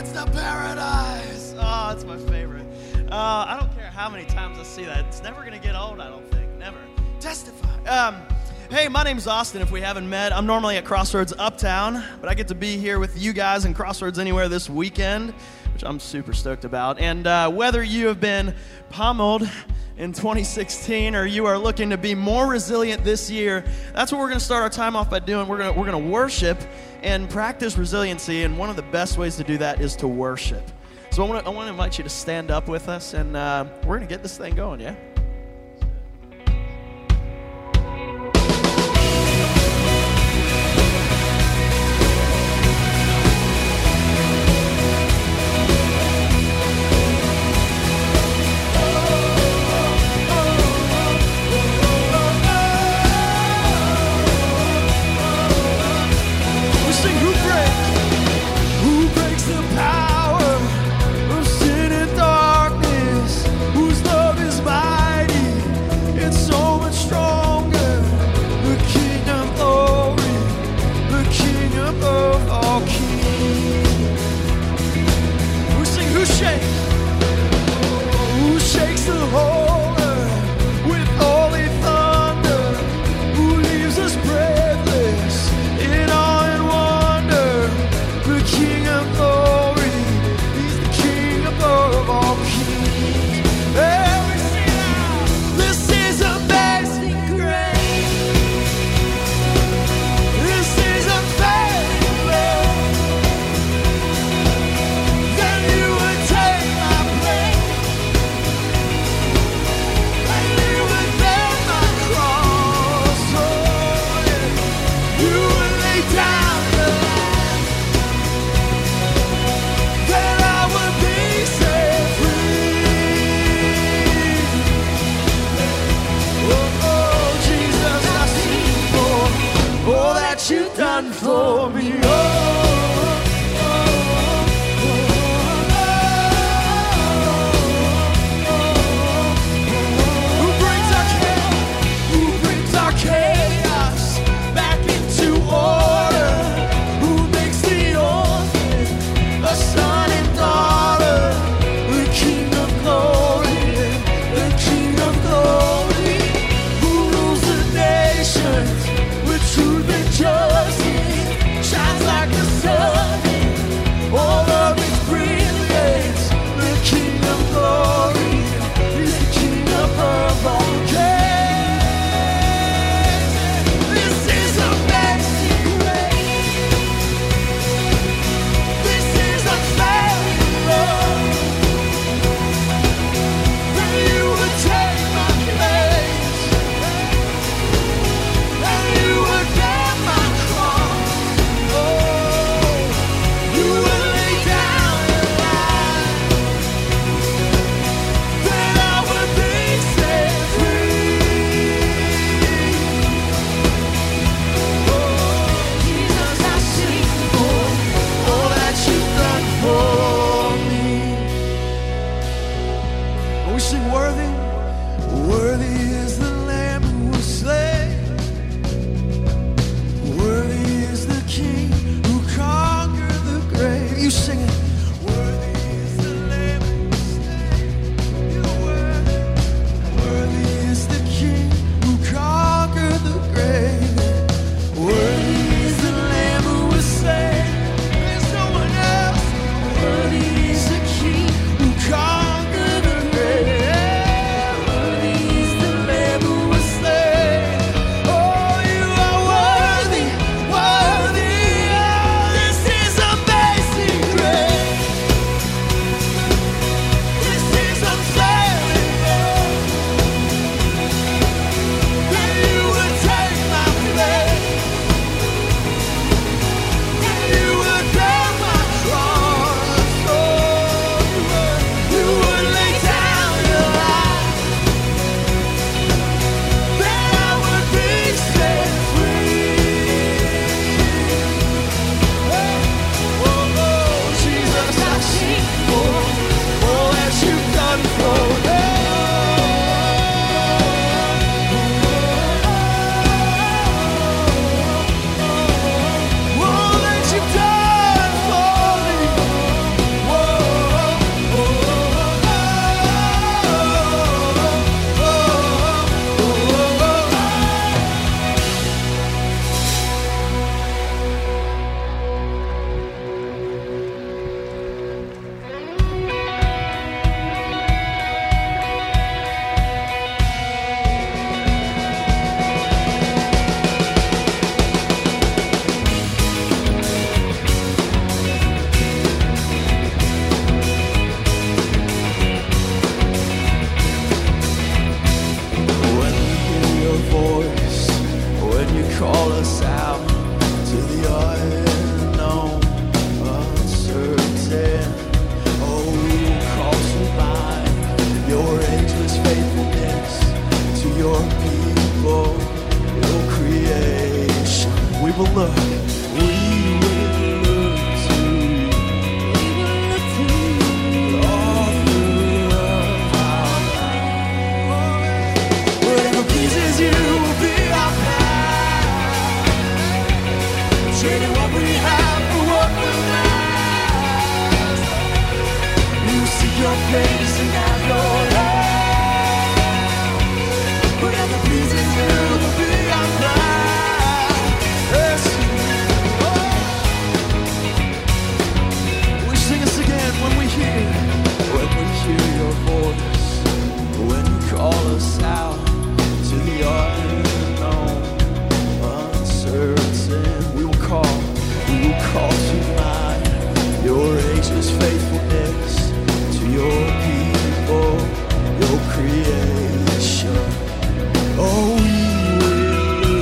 gets to paradise. Oh, it's my favorite. I don't care how many times I see that. It's never going to get old, I don't think. Never. Testify. Hey, my name's Austin, if we haven't met. I'm normally at Crossroads Uptown, but I get to be here with you guys in Crossroads Anywhere this weekend, which I'm super stoked about. And whether you have been pummeled in 2016 or you are looking to be more resilient this year, that's what we're going to start our time off by doing. We're going to worship and practice resiliency, and one of the best ways to do that is to worship. So I want to invite you to stand up with us, and we're going to get this thing going, yeah? For me, who brings our chaos back into order, who makes the orphan a son and daughter, the King of glory, the King of glory, who rules the nations with truth and justice. Shines like the trading what we have for what will last. We will see your face and have your love. Whatever pleases you will be our pride. Yes. Oh. We sing this again when we hear your voice, when you call us out to the unknown, uncertain. We will call to mind your ageless faithfulness to your people, your creation. Oh, we will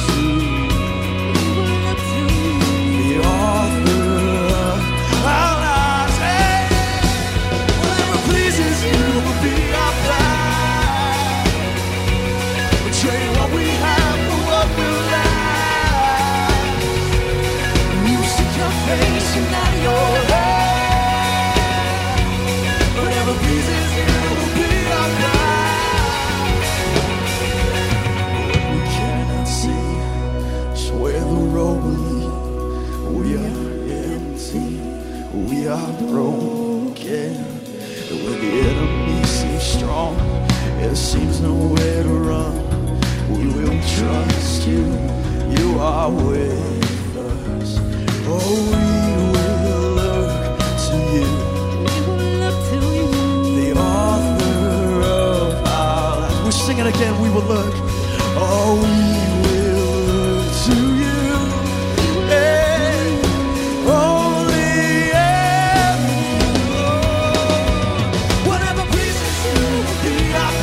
look to the author of our lives. Hey, whatever pleases you will be our pride. We're trading what we have for what will last. You see your face and not your head. Whatever pleases you will be our pride. What we cannot see is where the road will lead. We are empty, we are broken. And when the enemy seems strong, there seems nowhere to run. We will trust you, you are with us. Oh, we will look to you, the author of our lives. We're singing again, we will look. Oh, we will look to you. Hey, only you. Whatever pleases you will be our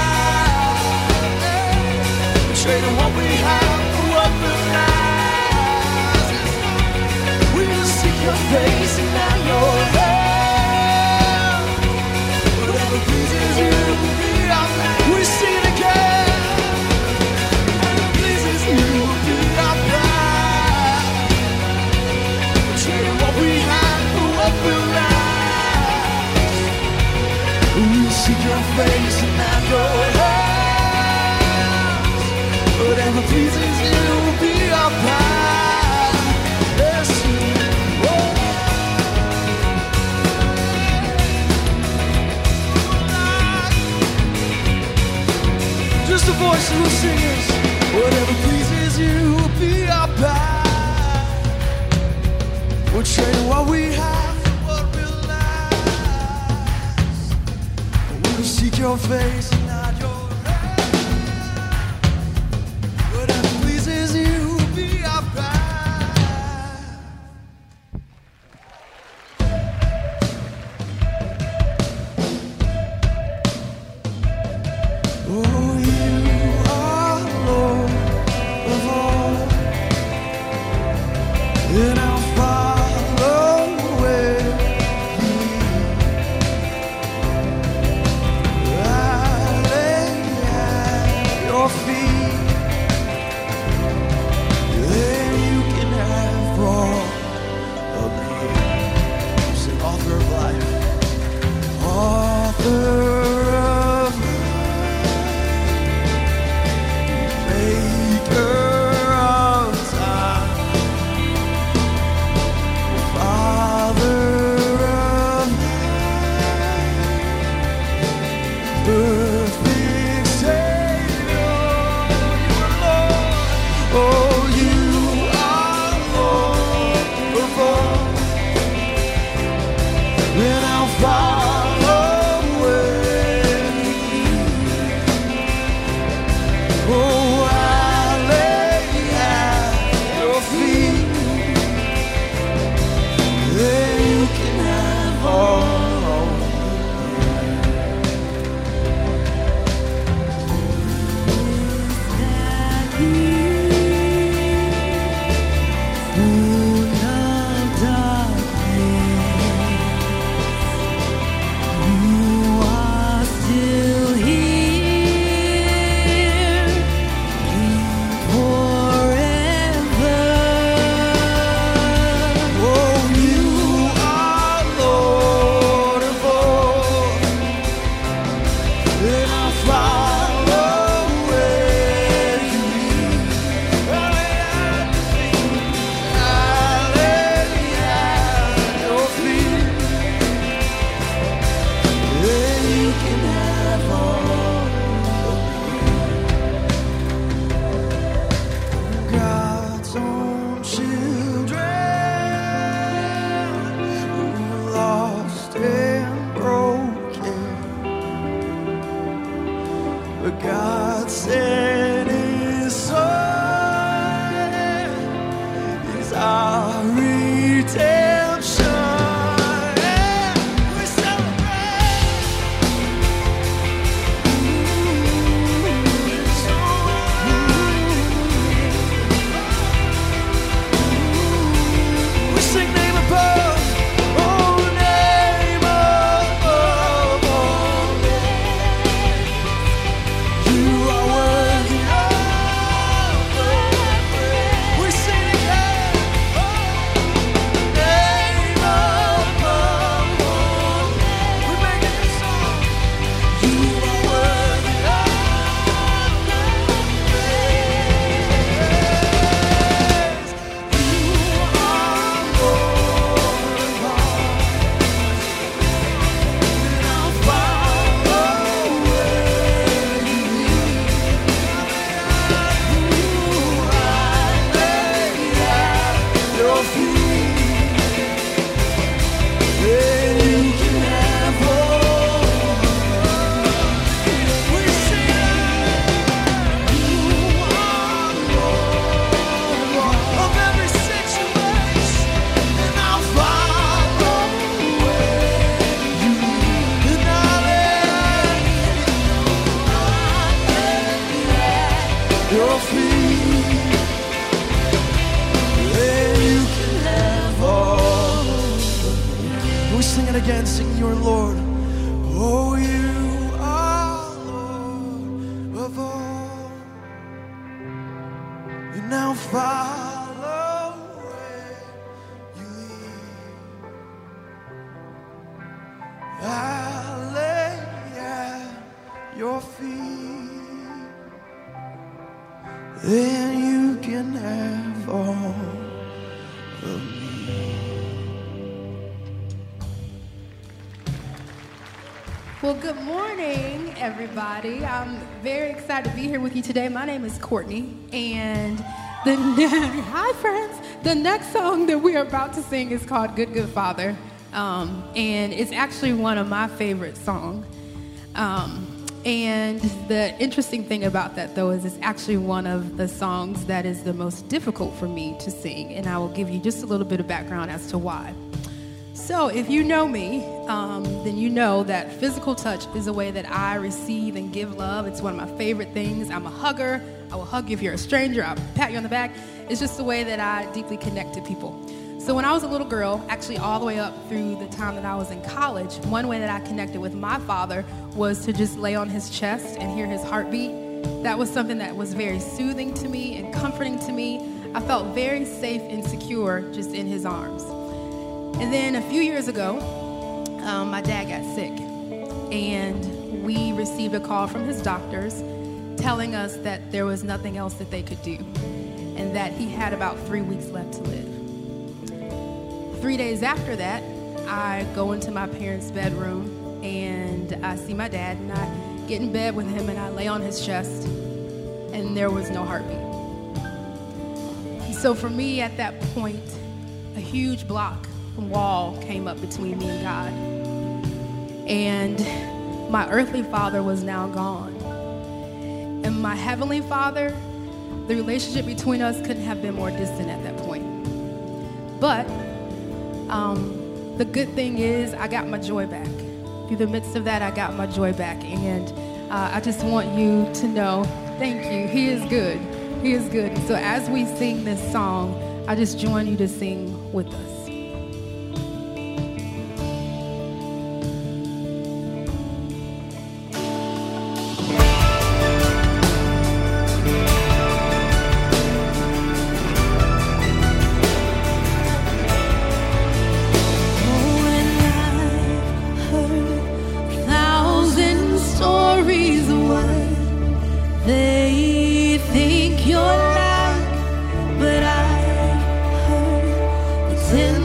pride. Trading what we have for what will last. We will seek your face and not your hand. Whatever pleases you will be our pride. We sing it again. Whatever pleases you will be our pride. Trading what we have for what will last. We will seek your face and not your hand. Whatever pleases you will be our pride. Yes. Oh. Just the voices will sing this. Whatever pleases you will be our pride. We'll trade what we have for what will last. We will seek your face and not your whatever pleases you will be our pride. Oh, you are Lord of all, and I'll follow where you lead. I lay at your feet. Then you can have all of me. Sing author of life, author of life, maker of time, Father of life, perfect Savior, you are Lord. Oh, you are Lord of all, and I'll follow where you lead. Oh, I lay at your feet, then you can have all. again, sing You're Lord. Oh, You are Lord of all. And now follow where You lead. I lay at Your feet. Then You can have all of me. Well, good morning, everybody. I'm very excited to be here with you today. My name is Courtney, and hi, friends. The next song that we are about to sing is called Good, Good Father, and it's actually one of my favorite songs. And the interesting thing about that, though, is it's actually one of the songs that is the most difficult for me to sing, and I will give you just a little bit of background as to why. So if you know me, then you know that physical touch is a way that I receive and give love. It's one of my favorite things. I'm a hugger. I will hug you if you're a stranger. I'll pat you on the back. It's just the way that I deeply connect to people. So when I was a little girl, actually all the way up through the time that I was in college, one way that I connected with my father was to just lay on his chest and hear his heartbeat. That was something that was very soothing to me and comforting to me. I felt very safe and secure just in his arms. And then a few years ago, my dad got sick, and we received a call from his doctors telling us that there was nothing else that they could do, and that he had about 3 weeks left to live. 3 days after that, I go into my parents' bedroom, and I see my dad, and I get in bed with him, and I lay on his chest, and there was no heartbeat. So for me, at that point, a huge block wall came up between me and God. And my earthly father was now gone. And my heavenly father, the relationship between us couldn't have been more distant at that point. But the good thing is I got my joy back. Through the midst of that, I got my joy back. And I just want you to know, thank you. He is good. He is good. And so as we sing this song, I just join you to sing with us. They think you're like, but I heard it's in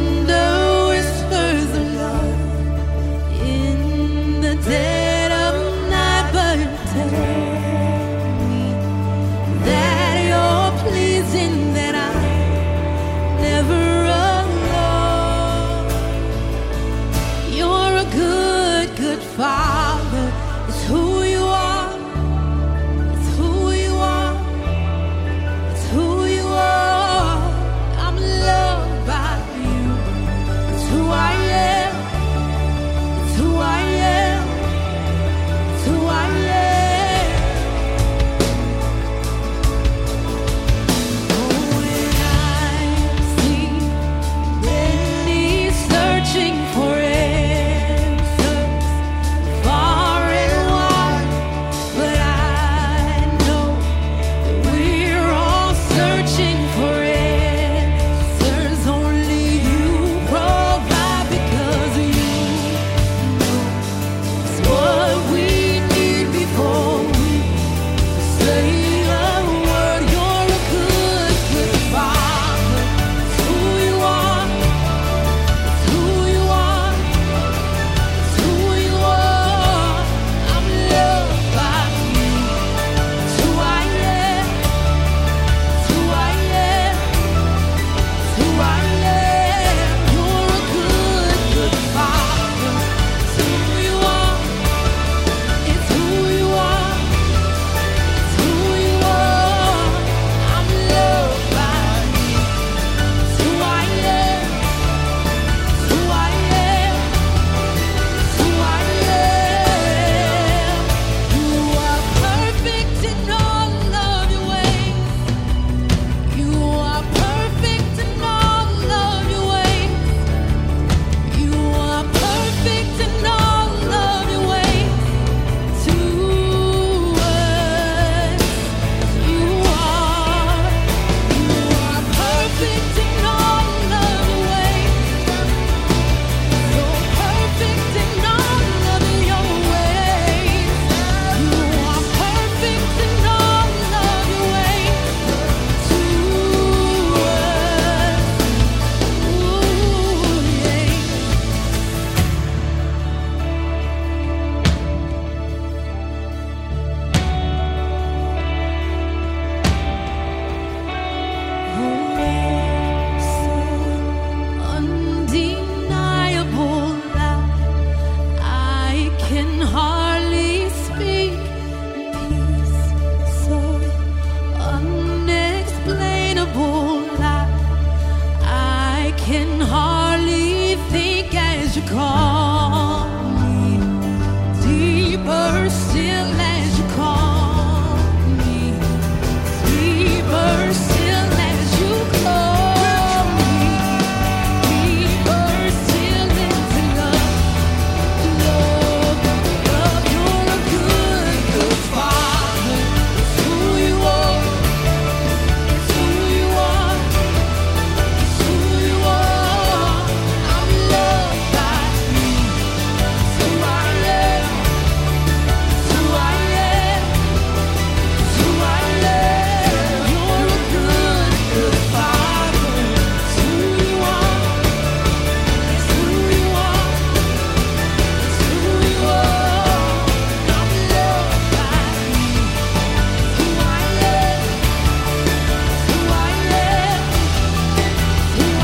can hardly think as you call me, deeper still as you call me, deeper still as you call me, deeper still into love, love, love. You're a good, good Father. It's who you are. It's who you are. It's who you are. I'm loved by you. It's who I am. It's who I am. It's who I am. You're a good, good Father. It's who you are. It's who you are. It's who you are. I'm loved by you. It's who I am. It's who I am. It's who I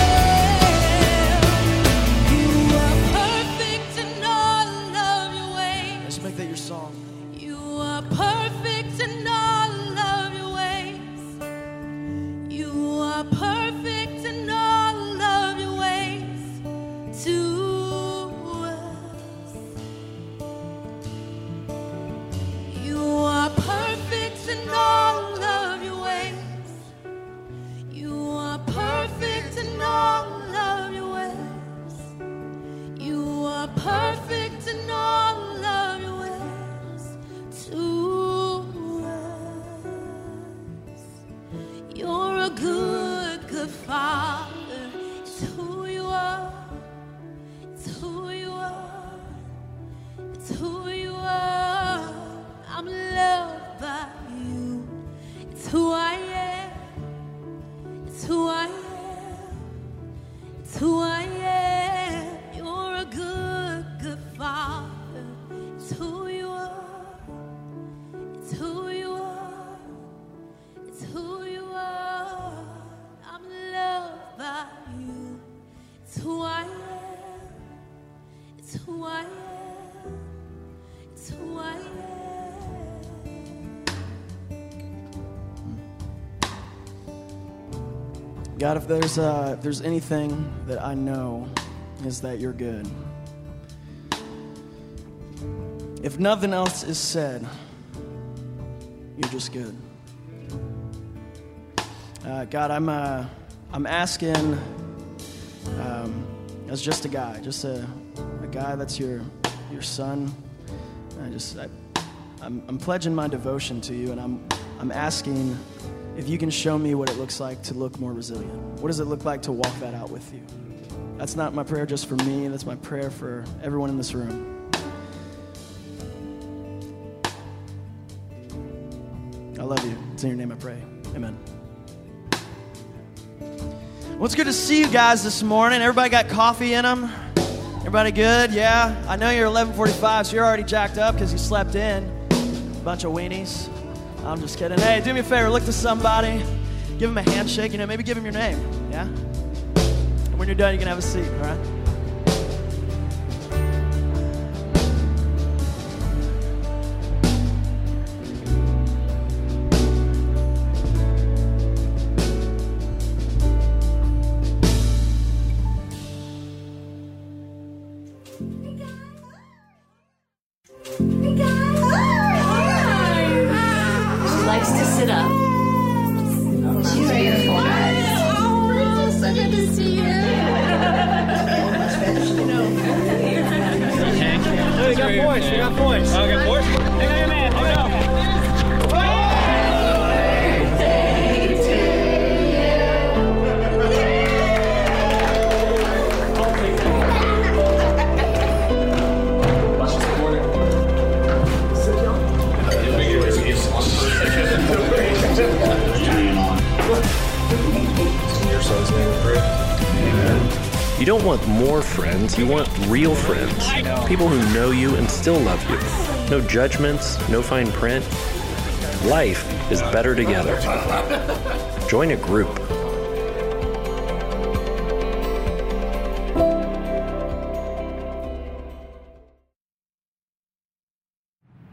am. You are perfect in all of your ways. Let's make that your song. You are perfect in all of your ways. You are perfect in all of your ways to us. You are perfect in all of your ways. You are perfect in all of your ways. You are perfect in all of your ways to us. You're a good, good Father. It's who you are. It's who you are. It's who you are. I'm loved by you. It's who I am. It's who I am. It's who I am. You're a good, good Father. It's who you are. It's who you are. It's who you are. I'm loved by you. It's who I am. It's who I am. It's who I am. God, if there's anything that I know is that you're good. If nothing else is said, you're just good. God, I'm asking as just a guy, just a guy that's your son. I'm pledging my devotion to you, and I'm asking if you can show me what it looks like to look more resilient. What does it look like to walk that out with you? That's not my prayer just for me. That's my prayer for everyone in this room. I love you. It's in your name I pray. Amen. Well, it's good to see you guys this morning. Everybody got coffee in them? Everybody good? Yeah? I know you're 11:45, so you're already jacked up because you slept in. Bunch of weenies. I'm just kidding. Hey, do me a favor. Look to somebody. Give them a handshake. Maybe give them your name. Yeah? And when you're done, you can have a seat, all right? She likes to sit up. She's beautiful, guys. Oh, so good to see you. Oh, you got voice. You got voice. Oh, got voice? Hang on, your man. Oh, no. You don't want more friends, you want real friends. People who know you and still love you. No judgments, no fine print. Life is better together. Join a group.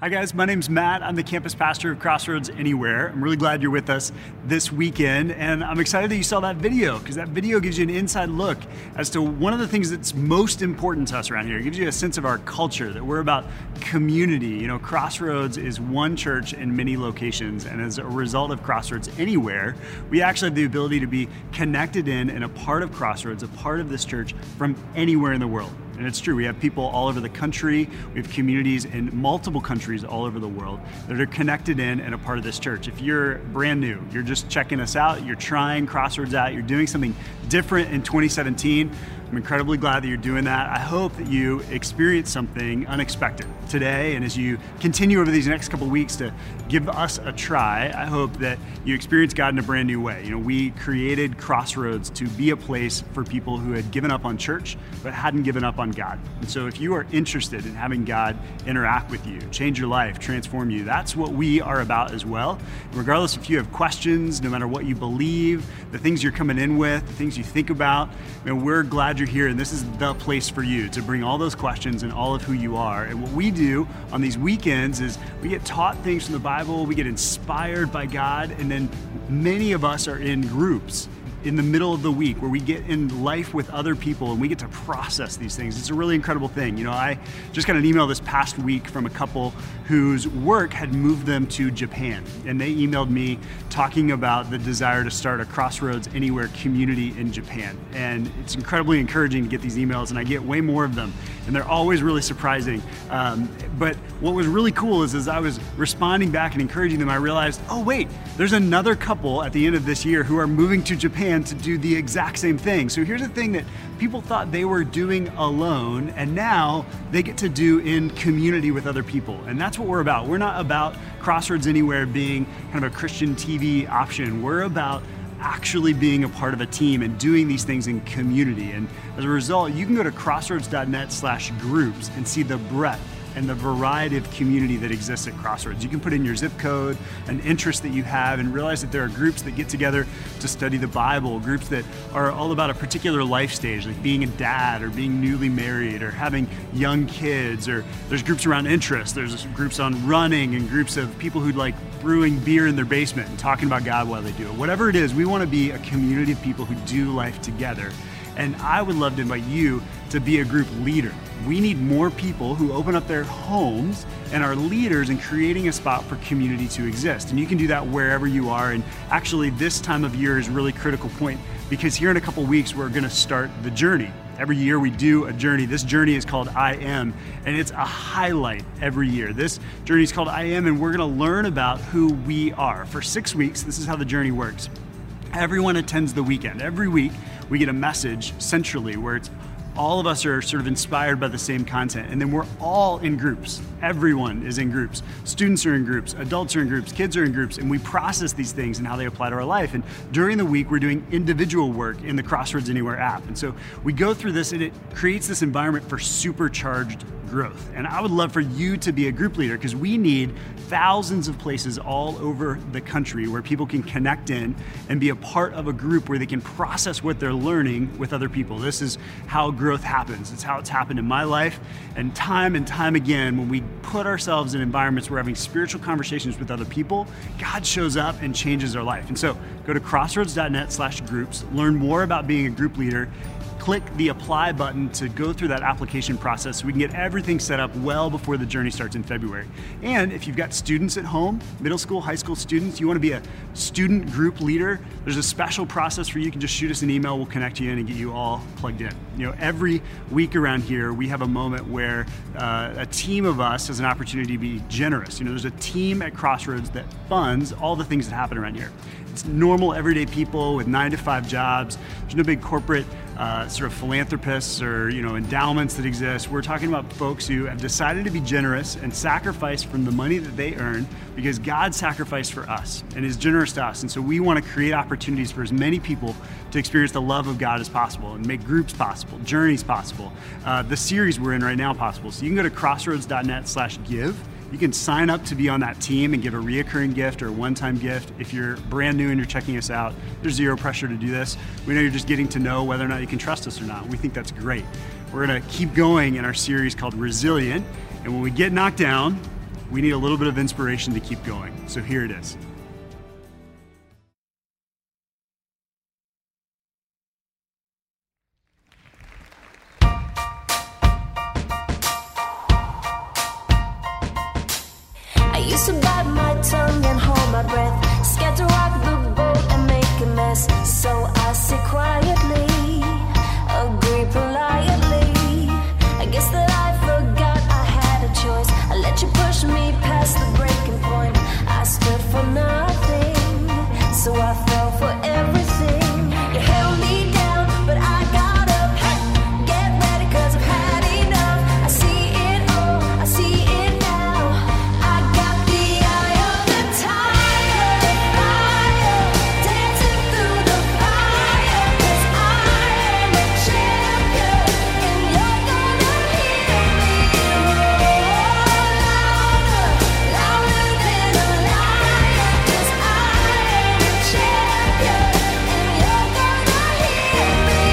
Hi guys, my name's Matt. I'm the campus pastor of Crossroads Anywhere. I'm really glad you're with us this weekend, and I'm excited that you saw that video, because that video gives you an inside look as to one of the things that's most important to us around here. It gives you a sense of our culture, that we're about community. You know, Crossroads is one church in many locations, and as a result of Crossroads Anywhere, we actually have the ability to be connected in and a part of Crossroads, a part of this church from anywhere in the world. And it's true, we have people all over the country, we have communities in multiple countries all over the world that are connected in and a part of this church. If you're brand new, you're just checking us out, you're trying Crossroads out, you're doing something different in 2017, I'm incredibly glad that you're doing that. I hope that you experience something unexpected today, and as you continue over these next couple weeks to give us a try, I hope that you experience God in a brand new way. You know, we created Crossroads to be a place for people who had given up on church but hadn't given up on God. And so if you are interested in having God interact with you, change your life, transform you, that's what we are about as well. Regardless if you have questions, no matter what you believe, the things you're coming in with, the things you think about, we're glad you're here, and this is the place for you to bring all those questions and all of who you are. And what we do on these weekends is we get taught things from the Bible, we get inspired by God, and then many of us are in groups in the middle of the week where we get in life with other people and we get to process these things. It's a really incredible thing. You know, I just got an email this past week from a couple whose work had moved them to Japan, and they emailed me talking about the desire to start a Crossroads Anywhere community in Japan. And it's incredibly encouraging to get these emails, and I get way more of them, and they're always really surprising. But what was really cool is as I was responding back and encouraging them, I realized, oh wait, there's another couple at the end of this year who are moving to Japan to do the exact same thing. So here's the thing that people thought they were doing alone, and now they get to do in community with other people. And that's what we're about. We're not about Crossroads Anywhere being kind of a Christian TV option. We're about actually being a part of a team and doing these things in community. And as a result, you can go to crossroads.net/groups and see the breadth and the variety of community that exists at Crossroads. You can put in your zip code, an interest that you have, and realize that there are groups that get together to study the Bible, groups that are all about a particular life stage, like being a dad or being newly married or having young kids, or there's groups around interests. There's groups on running and groups of people who like brewing beer in their basement and talking about God while they do it. Whatever it is, we want to be a community of people who do life together. And I would love to invite you to be a group leader. We need more people who open up their homes and are leaders in creating a spot for community to exist. And you can do that wherever you are. And actually, this time of year is a really critical point, because here in a couple weeks, we're going to start the journey. Every year we do a journey. This journey is called I Am, and it's a highlight every year. This journey is called I Am, and we're going to learn about who we are. For 6 weeks, this is how the journey works. Everyone attends the weekend. Every week, we get a message centrally where it's all of us are sort of inspired by the same content, and then we're all in groups. Everyone is in groups. Students are in groups, adults are in groups, kids are in groups, and we process these things and how they apply to our life. And during the week, we're doing individual work in the Crossroads Anywhere app. And so we go through this, and it creates this environment for supercharged growth. And I would love for you to be a group leader, because we need thousands of places all over the country where people can connect in and be a part of a group where they can process what they're learning with other people. This is how growth happens. It's how it's happened in my life. And time again, when we put ourselves in environments where we're having spiritual conversations with other people, God shows up and changes our life. And so go to crossroads.net/groups, learn more about being a group leader, click the apply button to go through that application process so we can get everything set up well before the journey starts in February. And if you've got students at home, middle school, high school students, you want to be a student group leader, there's a special process for you. You can just shoot us an email, we'll connect you in and get you all plugged in. You know, every week around here, we have a moment where a team of us has an opportunity to be generous. You know, there's a team at Crossroads that funds all the things that happen around here. It's normal, everyday people with 9-to-5 jobs. There's no big corporate sort of philanthropists or endowments that exist. We're talking about folks who have decided to be generous and sacrifice from the money that they earn because God sacrificed for us and is generous to us. And so we want to create opportunities for as many people to experience the love of God as possible and make groups possible, journeys possible, the series we're in right now possible. So you can go to crossroads.net/give. You can sign up to be on that team and give a reoccurring gift or a one-time gift. If you're brand new and you're checking us out, there's zero pressure to do this. We know you're just getting to know whether or not you can trust us or not. We think that's great. We're gonna keep going in our series called Resilient, and when we get knocked down, we need a little bit of inspiration to keep going. So here it is. I used to bite my tongue and hold my breath, scared to rock the boat and make a mess. So I sit quietly, agree politely. I guess that I forgot I had a choice. I let you push me past the breaking point. I stood for nothing, so I fell for everything. You held me down, but I got up. Hey, get ready, 'cause I've had enough. I see it all, I see it now. I got the eye of the tiger, fire, dancing through the fire. 'Cause I am a champion, and you're gonna hear me roar louder, louder than a lion. 'Cause I am a champion, and you're gonna hear me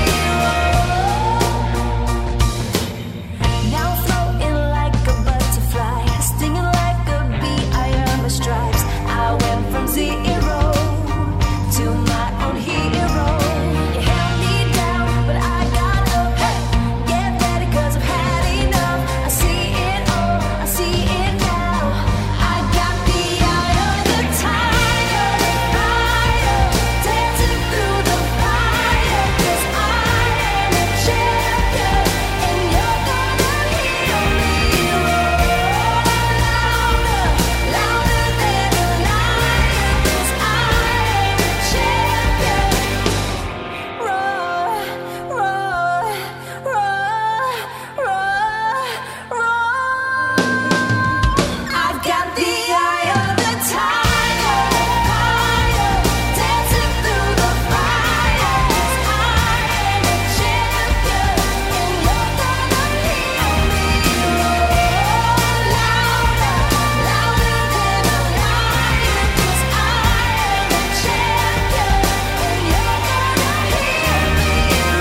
roar. Now I'm floating like a butterfly, stinging like a bee. I earned my stripes. I went from zero to my own hero. You held me down, but I got up. Hey, get ready, 'cause I've had enough. I see it all, I see it now. I got the eye of the tiger, fire, dancing through the fire. 'Cause I am a champion, and you're gonna hear me roar louder, louder than a lion. 'Cause I am a champion. Roar, roar, roar, roar, roar. I've got the eye of the tiger, fire, dancing through the fire. 'Cause I am a champion, and you're gonna hear me roar louder, louder than a lion. 'Cause I am a champion, and you're gonna hear me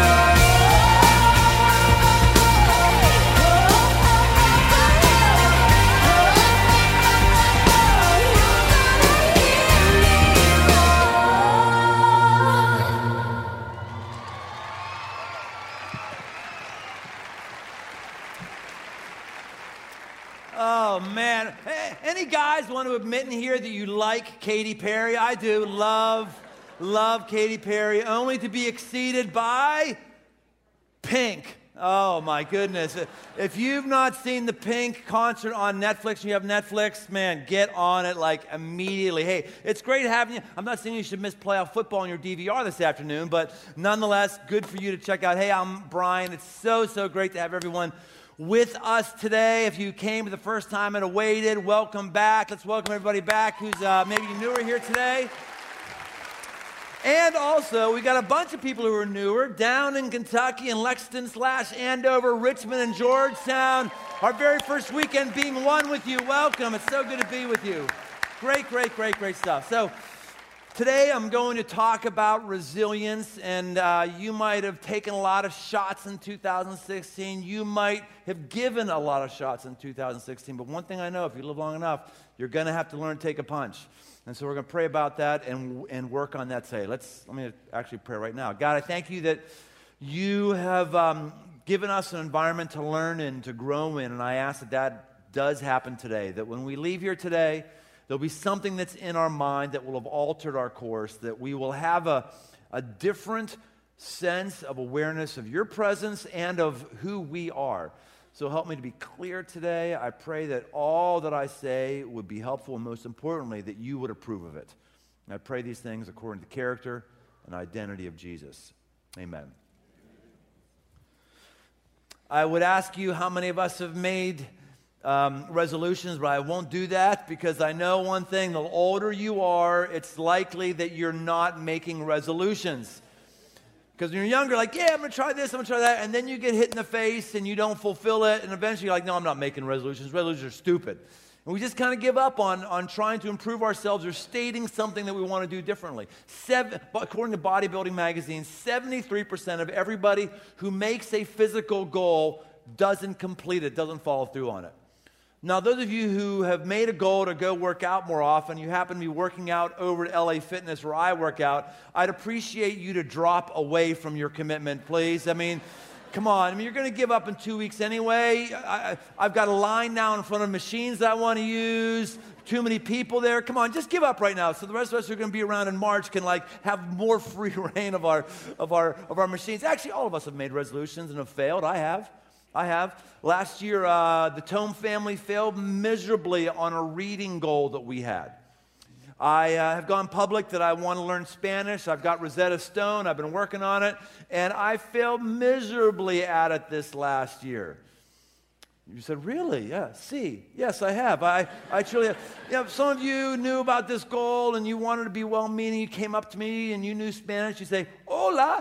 Oh, man. Hey, any guys want to admit in here that you like Katy Perry? I do. Love Katy Perry. Only to be exceeded by Pink. Oh, my goodness. If you've not seen the Pink concert on Netflix and you have Netflix, man, get on it like immediately. Hey, it's great having you. I'm not saying you should miss playoff football on your DVR this afternoon, but nonetheless, good for you to check out. Hey, I'm Brian. It's so great to have everyone with us today. If you came for the first time and awaited, welcome back. Let's welcome everybody back who's maybe newer here today. And also, we got a bunch of people who are newer down in Kentucky and Lexington/Andover, Richmond, and Georgetown. Our very first weekend being one with you. Welcome. It's so good to be with you. Great stuff. So today I'm going to talk about resilience, and you might have taken a lot of shots in 2016. You might have given a lot of shots in 2016. But one thing I know, if you live long enough, you're going to have to learn to take a punch. And so we're going to pray about that and work on that today. Let me actually pray right now. God, I thank you that you have given us an environment to learn and to grow in, and I ask that that does happen today, that when we leave here today, there'll be something that's in our mind that will have altered our course, that we will have a different sense of awareness of your presence and of who we are. So help me to be clear today. I pray that all that I say would be helpful, and most importantly, that you would approve of it. And I pray these things according to the character and identity of Jesus. Amen. I would ask you how many of us have made resolutions, but I won't do that because I know one thing: the older you are, it's likely that you're not making resolutions. Because when you're younger, like, yeah, I'm going to try this, I'm going to try that, and then you get hit in the face and you don't fulfill it, and eventually you're like, no, I'm not making resolutions. Resolutions are stupid. And we just kind of give up on trying to improve ourselves or stating something that we want to do differently. According to Bodybuilding Magazine, 73% of everybody who makes a physical goal doesn't complete it, doesn't follow through on it. Now, those of you who have made a goal to go work out more often, you happen to be working out over at LA Fitness where I work out, I'd appreciate you to drop away from your commitment, please. I mean, come on. I mean, you're going to give up in 2 weeks anyway. I've got a line now in front of machines that I want to use. Too many people there. Come on, just give up right now. So the rest of us who are going to be around in March can have more free reign of our machines. Actually, all of us have made resolutions and have failed. I have. Last year, the Tome family failed miserably on a reading goal that we had. I have gone public that I want to learn Spanish. I've got Rosetta Stone. I've been working on it. And I failed miserably at it this last year. You said, really? Yeah, see. Yes, I have. I truly have. Some of you knew about this goal and you wanted to be well-meaning. You came up to me and you knew Spanish. You say, hola,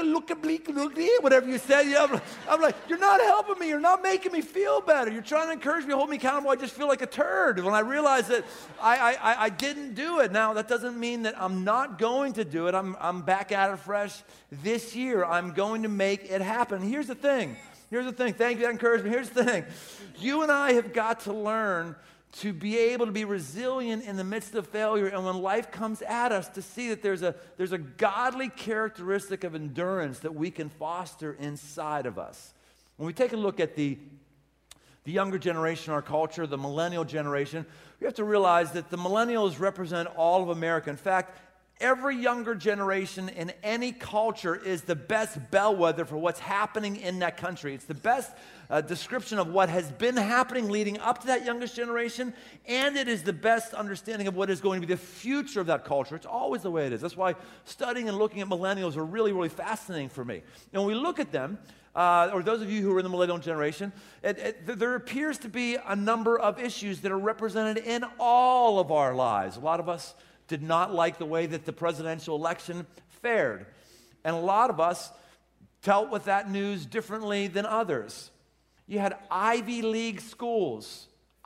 whatever you said. I'm like, you're not helping me. You're not making me feel better. You're trying to encourage me, hold me accountable. I just feel like a turd. When I realized that I didn't do it. Now, that doesn't mean that I'm not going to do it. I'm back at it fresh this year. I'm going to make it happen. Here's the thing. Thank you, that encouraged me. Here's the thing. You and I have got to learn to be able to be resilient in the midst of failure, and when life comes at us, to see that there's a godly characteristic of endurance that we can foster inside of us. When we take a look at the younger generation in our culture, the millennial generation, we have to realize that the millennials represent all of America. In fact, every younger generation in any culture is the best bellwether for what's happening in that country. It's the best description of what has been happening leading up to that youngest generation, and it is the best understanding of what is going to be the future of that culture. It's always the way it is. That's why studying and looking at millennials are really, really fascinating for me. And when we look at them, or those of you who are in the millennial generation, there appears to be a number of issues that are represented in all of our lives. A lot of us did not like the way that the presidential election fared. And a lot of us dealt with that news differently than others. You had Ivy League schools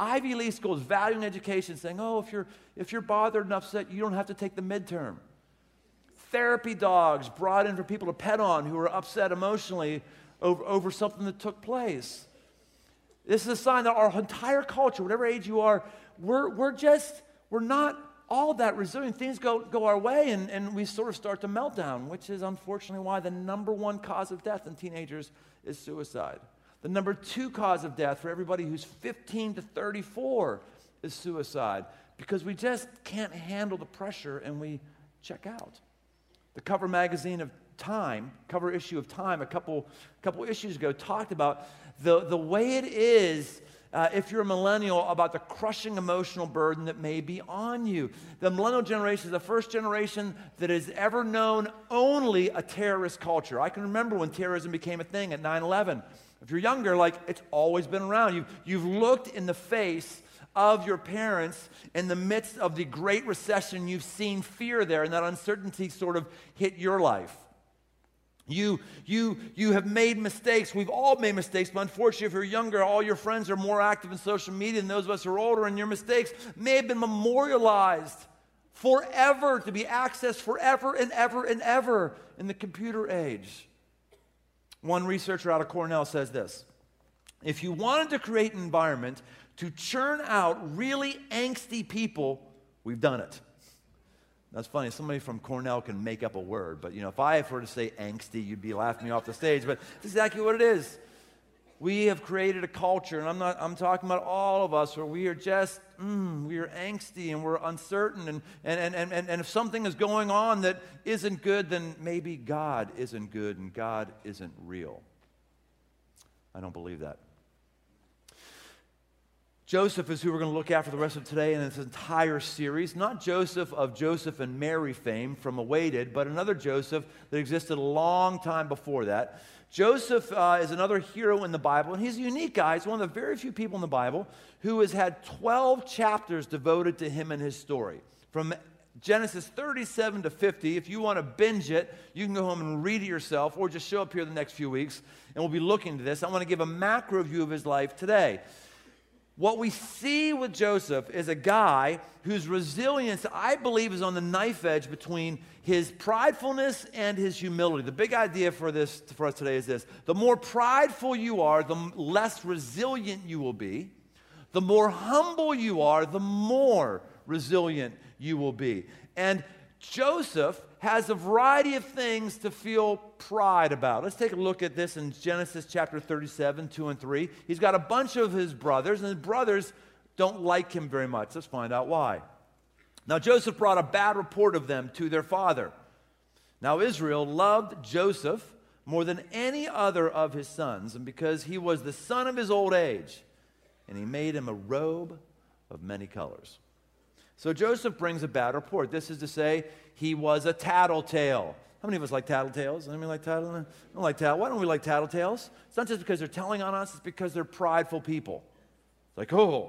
valuing education, saying, oh, if you're bothered and upset, you don't have to take the midterm. Therapy dogs brought in for people to pet on who were upset emotionally over something that took place. This is a sign that our entire culture, whatever age you are, we're not all that resilient. Things go our way, and we sort of start to melt down, which is unfortunately why the number one cause of death in teenagers is suicide. The number two cause of death for everybody who's 15 to 34 is suicide, because we just can't handle the pressure and we check out. The cover issue of Time, a couple issues ago, talked about the way it is if you're a millennial, about the crushing emotional burden that may be on you. The millennial generation is the first generation that has ever known only a terrorist culture. I can remember when terrorism became a thing at 9/11. If you're younger, it's always been around. You've looked in the face of your parents in the midst of the Great Recession. You've seen fear there, and that uncertainty sort of hit your life. You have made mistakes. We've all made mistakes, but unfortunately, if you're younger, all your friends are more active in social media than those of us who are older, and your mistakes may have been memorialized forever, to be accessed forever and ever and ever in the computer age. One researcher out of Cornell says this: if you wanted to create an environment to churn out really angsty people, we've done it. That's funny. Somebody from Cornell can make up a word, but if I were to say angsty, you'd be laughing me off the stage. But that's exactly what it is. We have created a culture, and I'm talking about all of us, where we are just we are angsty and we're uncertain, and if something is going on that isn't good, then maybe God isn't good and God isn't real. I don't believe that. Joseph is who we're going to look at for the rest of today in this entire series. Not Joseph of Joseph and Mary fame from Awaited, but another Joseph that existed a long time before that. Joseph is another hero in the Bible, and he's a unique guy. He's one of the very few people in the Bible who has had 12 chapters devoted to him and his story. From Genesis 37 to 50, if you want to binge it, you can go home and read it yourself, or just show up here the next few weeks, and we'll be looking at this. I want to give a macro view of his life today. What we see with Joseph is a guy whose resilience, I believe, is on the knife edge between his pridefulness and his humility. The big idea for us today is this: the more prideful you are, the less resilient you will be. The more humble you are, the more resilient you will be. And Joseph has a variety of things to feel pride about. Let's take a look at this in Genesis chapter 37, 2 and 3. He's got a bunch of his brothers, and his brothers don't like him very much. Let's find out why. Now, Joseph brought a bad report of them to their father. Now, Israel loved Joseph more than any other of his sons, and because he was the son of his old age, and he made him a robe of many colors. So Joseph brings a bad report. This is to say, he was a tattletale. How many of us like tattletales? Anybody like tattletales? I don't like tattletales. Why don't we like tattletales? It's not just because they're telling on us, it's because they're prideful people. It's like, oh,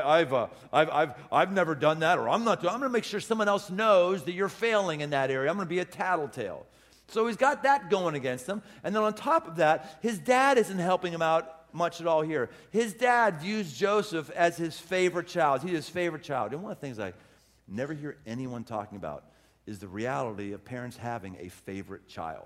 I've never done that, or I'm going to make sure someone else knows that you're failing in that area. I'm going to be a tattletale. So he's got that going against him. And then on top of that, his dad isn't helping him out much at all here. His dad views Joseph as his favorite child. He's his favorite child. And one of the things I never hear anyone talking about is the reality of parents having a favorite child.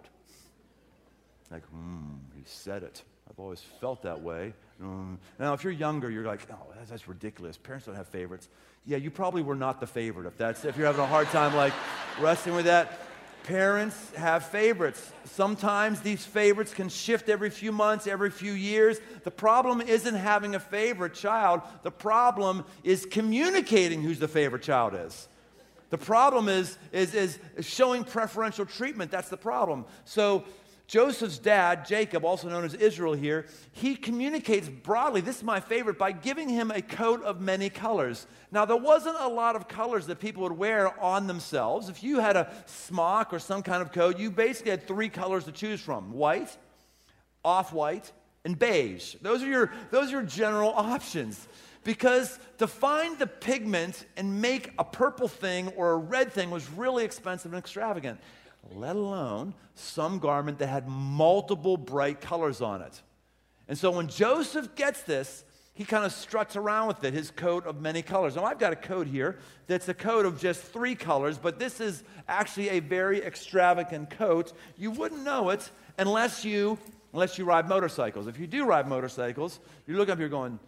Like, he said it. I've always felt that way. Now, if you're younger, you're like, oh, that's ridiculous. Parents don't have favorites. Yeah, you probably were not the favorite. If you're having a hard time like wrestling with that. Parents have favorites. Sometimes these favorites can shift every few months, every few years. The problem isn't having a favorite child. The problem is communicating who the favorite child is. The problem is showing preferential treatment. That's the problem. So Joseph's dad, Jacob, also known as Israel here, he communicates broadly, this is my favorite, by giving him a coat of many colors. Now, there wasn't a lot of colors that people would wear on themselves. If you had a smock or some kind of coat, you basically had 3 colors to choose from: white, off-white, and beige. Those are your general options. Because to find the pigment and make a purple thing or a red thing was really expensive and extravagant, let alone some garment that had multiple bright colors on it. And so when Joseph gets this, he kind of struts around with it, his coat of many colors. Now, I've got a coat here that's a coat of just 3 colors, but this is actually a very extravagant coat. You wouldn't know it unless you ride motorcycles. If you do ride motorcycles, you look up here going,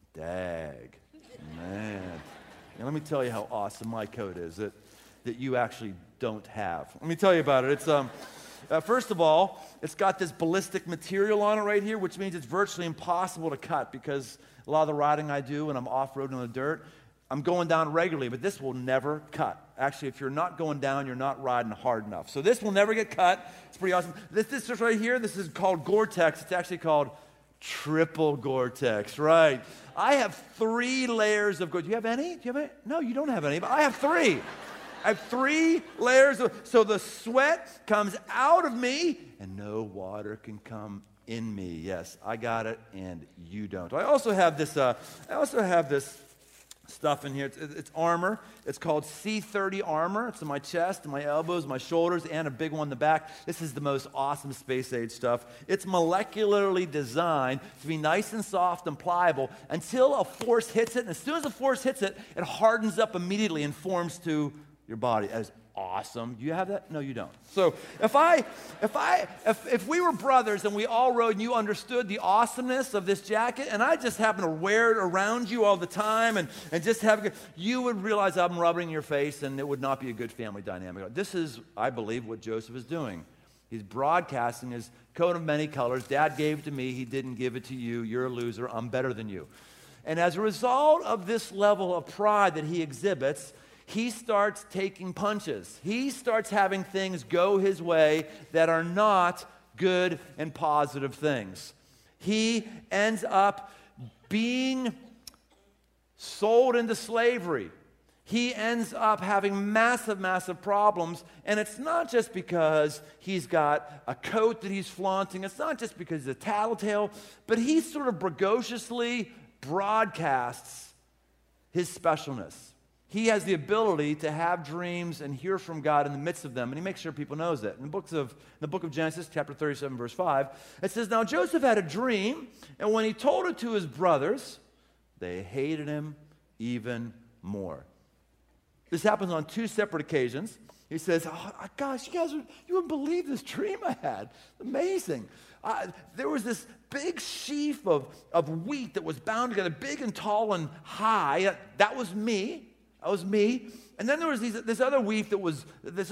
dag, man. And let me tell you how awesome my coat is that you actually don't have. Let me tell you about it. It's first of all, it's got this ballistic material on it right here, which means it's virtually impossible to cut, because a lot of the riding I do when I'm off-roading on the dirt, I'm going down regularly, but this will never cut. Actually, if you're not going down, you're not riding hard enough. So this will never get cut. It's pretty awesome. This right here, this is called Gore-Tex. It's actually called triple Gore-Tex, right? I have 3 layers of Gore-Tex. Do you have any? No, you don't have any, but I have 3. I have 3 layers so the sweat comes out of me and no water can come in me. Yes, I got it and you don't. I also have this stuff in here. It's armor. It's called C30 armor. It's in my chest, and my elbows, my shoulders, and a big one in the back. This is the most awesome space age stuff. It's molecularly designed to be nice and soft and pliable until a force hits it. And as soon as the force hits it, it hardens up immediately and forms to your body. That is awesome. Do you have that? No, you don't. So if we were brothers and we all rode and you understood the awesomeness of this jacket, and I just happen to wear it around you all the time and just have, you would realize I'm rubbing your face and it would not be a good family dynamic. This is, I believe, what Joseph is doing. He's broadcasting his coat of many colors. Dad gave it to me. He didn't give it to you. You're a loser. I'm better than you. And as a result of this level of pride that he exhibits, he starts taking punches. He starts having things go his way that are not good and positive things. He ends up being sold into slavery. He ends up having massive, massive problems. And it's not just because he's got a coat that he's flaunting. It's not just because he's a tattletale. But he sort of braggadociously broadcasts his specialness. He has the ability to have dreams and hear from God in the midst of them, and he makes sure people knows that. In the book of Genesis, chapter 37, verse 5, it says, "Now Joseph had a dream, and when he told it to his brothers, they hated him even more." This happens on 2 separate occasions. He says, oh, gosh, you wouldn't believe this dream I had. Amazing. There was this big sheaf of wheat that was bound together, big and tall and high. That was me. That was me. And then there was this other wheat that was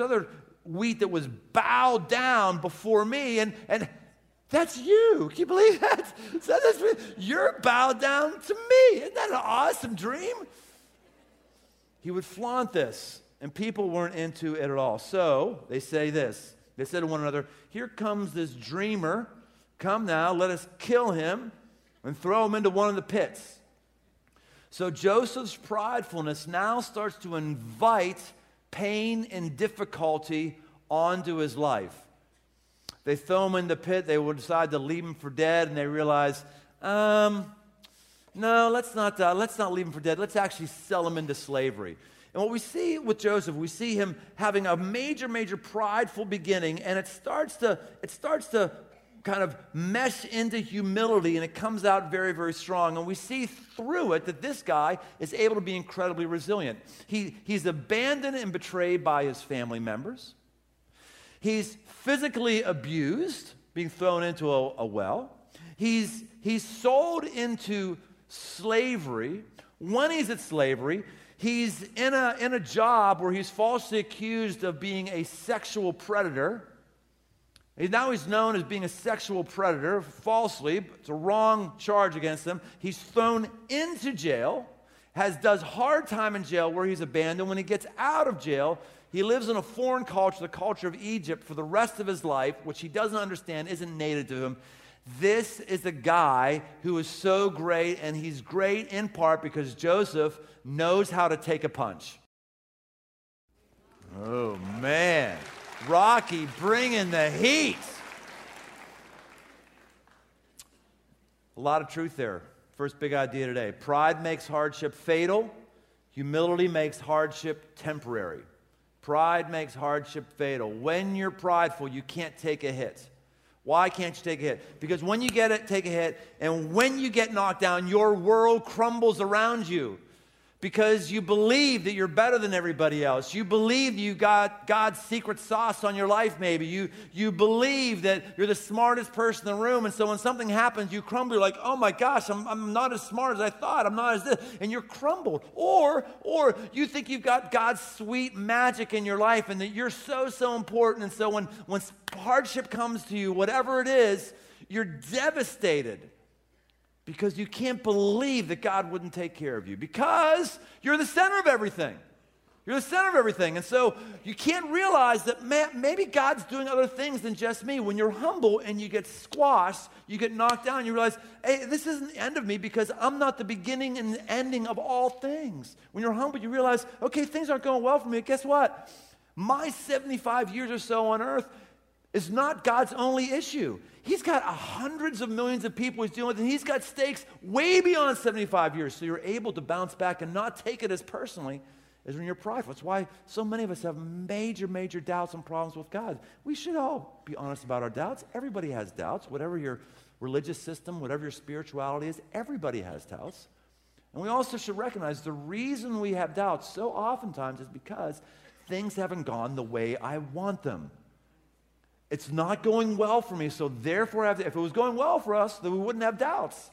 bowed down before me, and that's you. Can you believe that? You're bowed down to me. Isn't that an awesome dream? He would flaunt this, and people weren't into it at all. So they say this. They said to one another, here comes this dreamer. Come now, let us kill him and throw him into one of the pits. So Joseph's pridefulness now starts to invite pain and difficulty onto his life. They throw him in the pit. They will decide to leave him for dead, and they realize, no, let's not leave him for dead. Let's actually sell him into slavery. And what we see with Joseph, we see him having a major prideful beginning, and it starts to kind of mesh into humility, and it comes out very strong. And we see through it that this guy is able to be incredibly resilient. He's abandoned and betrayed by his family members. He's physically abused, being thrown into a well. He's sold into slavery. When he's at slavery, he's in a job where he's falsely accused of being a sexual predator. Now he's known as being a sexual predator, falsely. It's a wrong charge against him. He's thrown into jail, does hard time in jail where he's abandoned. When he gets out of jail, he lives in a foreign culture, the culture of Egypt, for the rest of his life, which he doesn't understand, isn't native to him. This is a guy who is so great, and he's great in part because Joseph knows how to take a punch. Oh, man. Rocky bringing the heat. A lot of truth there. First big idea today. Pride makes hardship fatal. Humility makes hardship temporary. Pride makes hardship fatal. When you're prideful, you can't take a hit. Why can't you take a hit? Because when you take a hit, and when you get knocked down, your world crumbles around you. Because you believe that you're better than everybody else. You believe you got God's secret sauce on your life, maybe. You believe that you're the smartest person in the room, and so when something happens, you crumble. You're like, oh my gosh, I'm not as smart as I thought. I'm not as this. And you're crumbled. Or you think you've got God's sweet magic in your life, and that you're so important. And so when hardship comes to you, whatever it is, you're devastated. Because you can't believe that God wouldn't take care of you. Because you're the center of everything. You're the center of everything. And so you can't realize that maybe God's doing other things than just me. When you're humble and you get squashed, you get knocked down, you realize, hey, this isn't the end of me because I'm not the beginning and the ending of all things. When you're humble, you realize, okay, things aren't going well for me. Guess what? My 75 years or so on earth is not God's only issue. He's got hundreds of millions of people he's dealing with, and he's got stakes way beyond 75 years. So you're able to bounce back and not take it as personally as when you're prideful. That's why so many of us have major doubts and problems with God. We should all be honest about our doubts. Everybody has doubts. Whatever your religious system, whatever your spirituality is, everybody has doubts. And we also should recognize the reason we have doubts so oftentimes is because things haven't gone the way I want them. It's not going well for me, so therefore, if it was going well for us, then we wouldn't have doubts.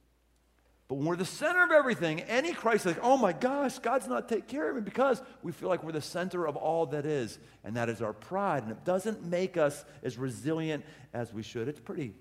But when we're the center of everything, any crisis, like, oh my gosh, God's not taking care of me, because we feel like we're the center of all that is, and that is our pride, and it doesn't make us as resilient as we should. It's pretty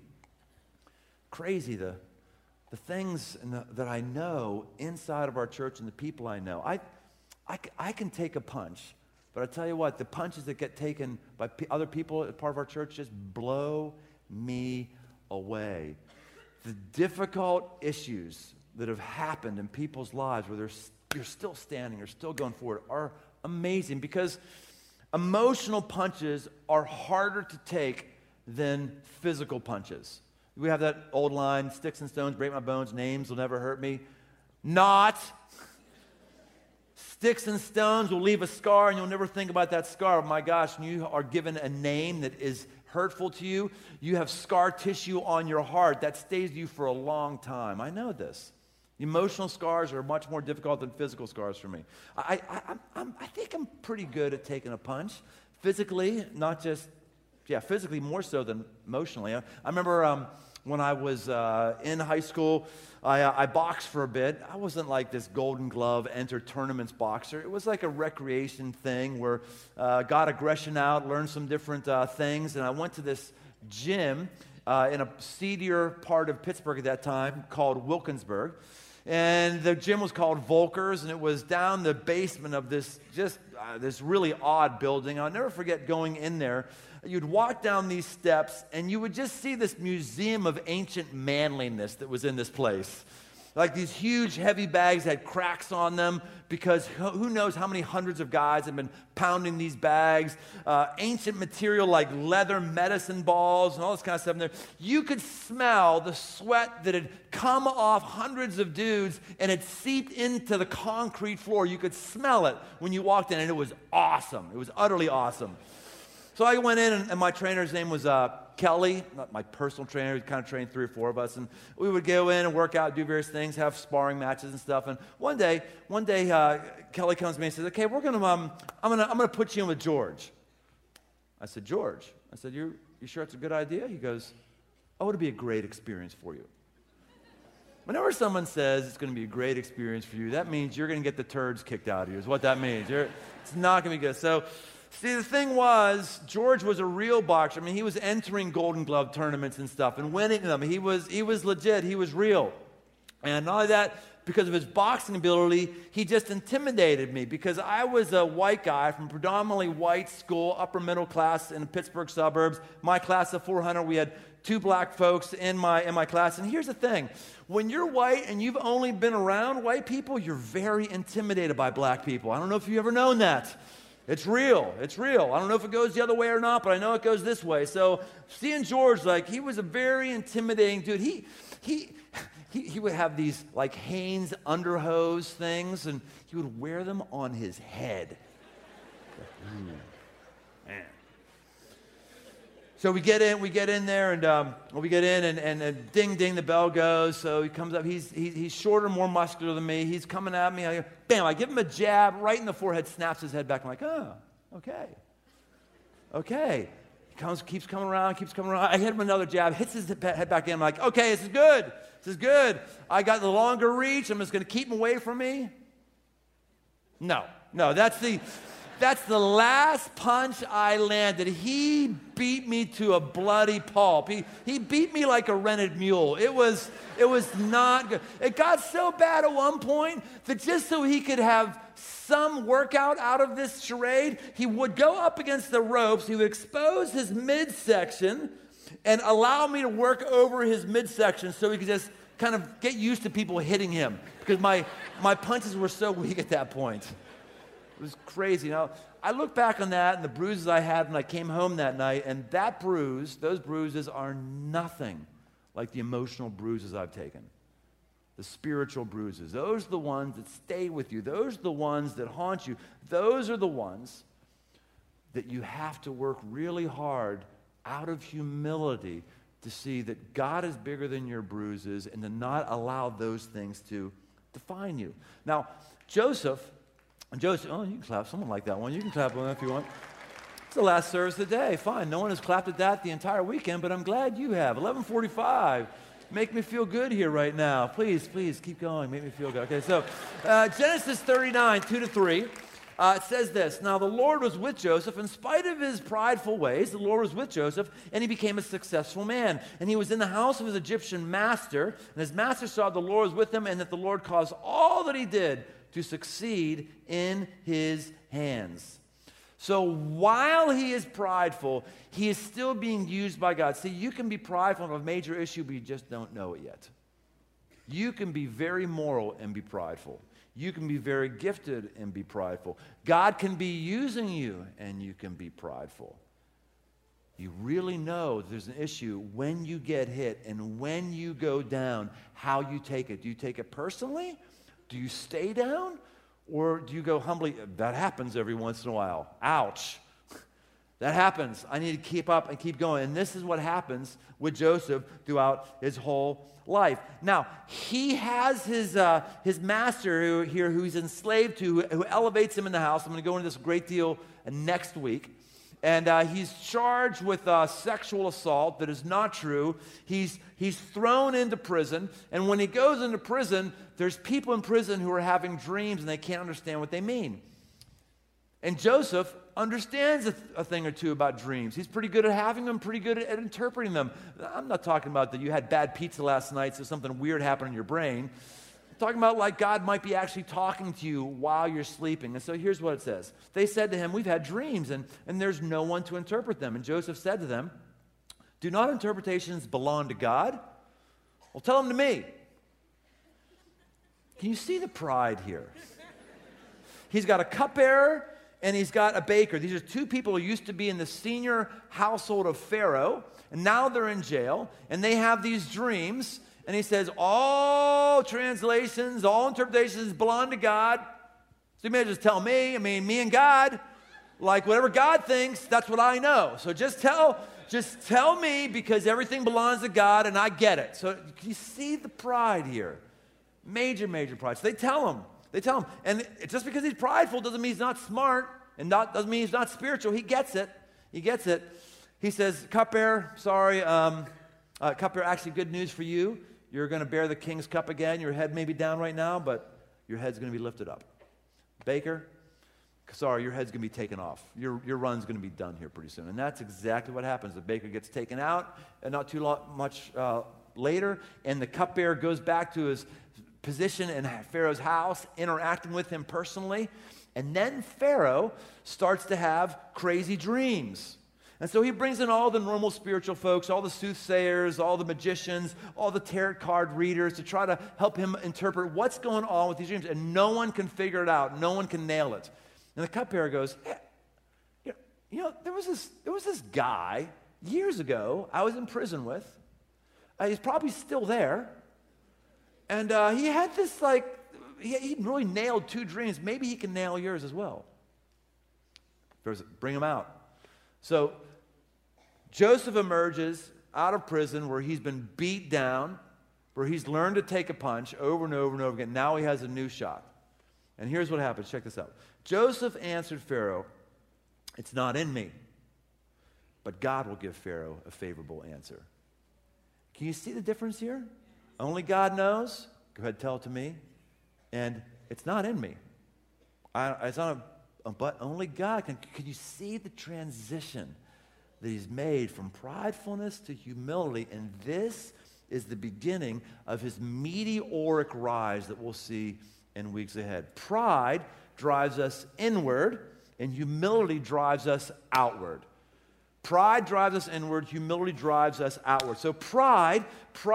crazy, the things that I know inside of our church and the people I know. I can take a punch. But I tell you what, the punches that get taken by other people as part of our church just blow me away. The difficult issues that have happened in people's lives where you're still standing, you're still going forward, are amazing, because emotional punches are harder to take than physical punches. We have that old line, sticks and stones break my bones, names will never hurt me. Not. Sticks and stones will leave a scar, and you'll never think about that scar. Oh my gosh, when you are given a name that is hurtful to you, you have scar tissue on your heart that stays with you for a long time. I know this. Emotional scars are much more difficult than physical scars for me. I think I'm pretty good at taking a punch. Physically, not just, physically more so than emotionally. I remember when I was in high school, I boxed for a bit. I wasn't like this Golden Glove, enter tournaments boxer. It was like a recreation thing where got aggression out, learned some different things, and I went to this gym in a seedier part of Pittsburgh at that time called Wilkinsburg. And the gym was called Volkers, and it was down the basement of this this really odd building. I'll never forget going in there. You'd walk down these steps, and you would just see this museum of ancient manliness that was in this place. Like these huge, heavy bags had cracks on them because who knows how many hundreds of guys have been pounding these bags. Ancient material like leather medicine balls and all this kind of stuff in there. You could smell the sweat that had come off hundreds of dudes and had seeped into the concrete floor. You could smell it when you walked in, and it was awesome. It was utterly awesome. So I went in, and my trainer's name was Kelly, not my personal trainer. He kind of trained 3 or 4 of us, and we would go in and work out, do various things, have sparring matches and stuff. And one day, Kelly comes to me and says, "Okay, I'm gonna put you in with George." I said, "George?" I said, "You sure it's a good idea?" He goes, "Oh, it'll be a great experience for you." Whenever someone says it's going to be a great experience for you, that means you're going to get the turds kicked out of you. Is what that means. It's not going to be good. So. See, the thing was, George was a real boxer. I mean, he was entering Golden Glove tournaments and stuff and winning them. He was legit. He was real. And not only that, because of his boxing ability, he just intimidated me because I was a white guy from predominantly white school, upper middle class in the Pittsburgh suburbs. My class of 400, we had 2 black folks in my class. And here's the thing. When you're white and you've only been around white people, you're very intimidated by black people. I don't know if you've ever known that. It's real. It's real. I don't know if it goes the other way or not, but I know it goes this way. So seeing George, like, he was a very intimidating dude. He would have these, like, Hanes underhose things, and he would wear them on his head. Man. So we get in there, and ding, ding, the bell goes. So he comes up. He's shorter, more muscular than me. He's coming at me. Bam! I give him a jab right in the forehead, snaps his head back. I'm like, oh, okay. He keeps coming around. I hit him another jab, hits his head back in. I'm like, okay, this is good. I got the longer reach. I'm just going to keep him away from me. No, that's the last punch I landed. He beat me to a bloody pulp. He beat me like a rented mule. It was not good. It got so bad at one point that just so he could have some workout out of this charade, he would go up against the ropes, he would expose his midsection and allow me to work over his midsection so he could just kind of get used to people hitting him because my punches were so weak at that point. It was crazy. Now, I look back on that and the bruises I had when I came home that night, and those bruises are nothing like the emotional bruises I've taken. The spiritual bruises. Those are the ones that stay with you. Those are the ones that haunt you. Those are the ones that you have to work really hard out of humility to see that God is bigger than your bruises and to not allow those things to define you. Now, Joseph, oh, you can clap someone like that one. You can clap one if you want. It's the last service of the day. Fine. No one has clapped at that the entire weekend, but I'm glad you have. 11:45. Make me feel good here right now. Please keep going. Make me feel good. Okay, so Genesis 39, 2-3. It says this, "Now the Lord was with Joseph. In spite of his prideful ways, the Lord was with Joseph, and he became a successful man. And he was in the house of his Egyptian master, and his master saw the Lord was with him, and that the Lord caused all that he did to succeed in his hands." So while he is prideful, he is still being used by God. See, you can be prideful of a major issue, but you just don't know it yet. You can be very moral and be prideful. You can be very gifted and be prideful. God can be using you and you can be prideful. You really know there's an issue when you get hit and when you go down, how you take it. Do you take it personally? Do you stay down? Or do you go humbly, that happens every once in a while. Ouch. That happens. I need to keep up and keep going. And this is what happens with Joseph throughout his whole life. Now, he has his master who he's enslaved to, who elevates him in the house. I'm going to go into this a great deal next week. And he's charged with sexual assault that is not true. He's thrown into prison. And when he goes into prison, there's people in prison who are having dreams and they can't understand what they mean. And Joseph understands a thing or two about dreams. He's pretty good at having them, pretty good at interpreting them. I'm not talking about that you had bad pizza last night, so something weird happened in your brain. I'm talking about like God might be actually talking to you while you're sleeping. And so here's what it says. They said to him, we've had dreams, and there's no one to interpret them. And Joseph said to them, do not interpretations belong to God? Well, tell them to me. Can you see the pride here? He's got a cupbearer and he's got a baker. These are two people who used to be in the senior household of Pharaoh, and now they're in jail, and they have these dreams, and he says, all translations, all interpretations belong to God. So you may just tell me, me and God, like whatever God thinks, that's what I know. So just tell me, because everything belongs to God, and I get it. So you see the pride here. Major, major pride. So they tell him. And just because he's prideful doesn't mean he's not smart, and doesn't mean he's not spiritual. He gets it. He says, cupbearer, sorry, cupbearer, actually good news for you. You're going to bear the king's cup again. Your head may be down right now, but your head's going to be lifted up. Baker, sorry, your head's going to be taken off. Your run's going to be done here pretty soon. And that's exactly what happens. The baker gets taken out, and not too much later, and the cupbearer goes back to his position in Pharaoh's house, interacting with him personally. And then Pharaoh starts to have crazy dreams. And so he brings in all the normal spiritual folks, all the soothsayers, all the magicians, all the tarot card readers to try to help him interpret what's going on with these dreams. And no one can figure it out. No one can nail it. And the cupbearer goes, hey, there was this guy years ago I was in prison with. He's probably still there. And he had this, he really nailed 2 dreams. Maybe he can nail yours as well. Bring him out. So Joseph emerges out of prison where he's been beat down, where he's learned to take a punch over and over and over again. Now he has a new shot. And here's what happens. Check this out. Joseph answered Pharaoh, it's not in me, but God will give Pharaoh a favorable answer. Can you see the difference here? Only God knows. Go ahead, tell it to me. And it's not in me. It's not but only God can. Can you see the transition that he's made from pridefulness to humility? And this is the beginning of his meteoric rise that we'll see in weeks ahead. Pride drives us inward, and humility drives us outward. Pride drives us inward, humility drives us outward. So pride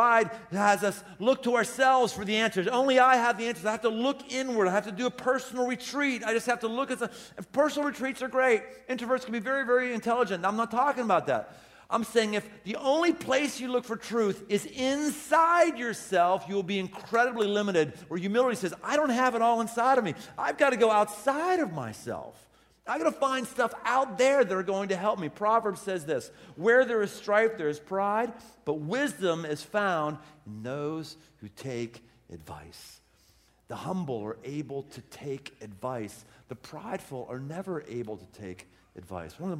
has us look to ourselves for the answers. Only I have the answers. I have to look inward. I have to do a personal retreat. I just have to look at personal retreats are great. Introverts can be very, very intelligent. I'm not talking about that. I'm saying if the only place you look for truth is inside yourself, you will be incredibly limited. Where humility says, I don't have it all inside of me. I've got to go outside of myself. I'm going to find stuff out there that are going to help me. Proverbs says this, where there is strife, there is pride, but wisdom is found in those who take advice. The humble are able to take advice. The prideful are never able to take advice. One of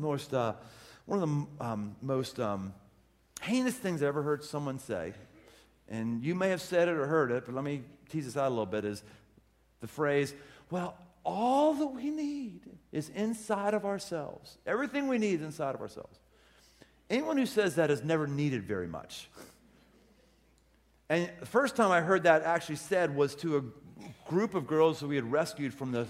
the most heinous things I ever heard someone say, and you may have said it or heard it, but let me tease this out a little bit, is the phrase, well, all that we need is inside of ourselves. Everything we need is inside of ourselves. Anyone who says that has never needed very much. And the first time I heard that actually said was to a group of girls who we had rescued from the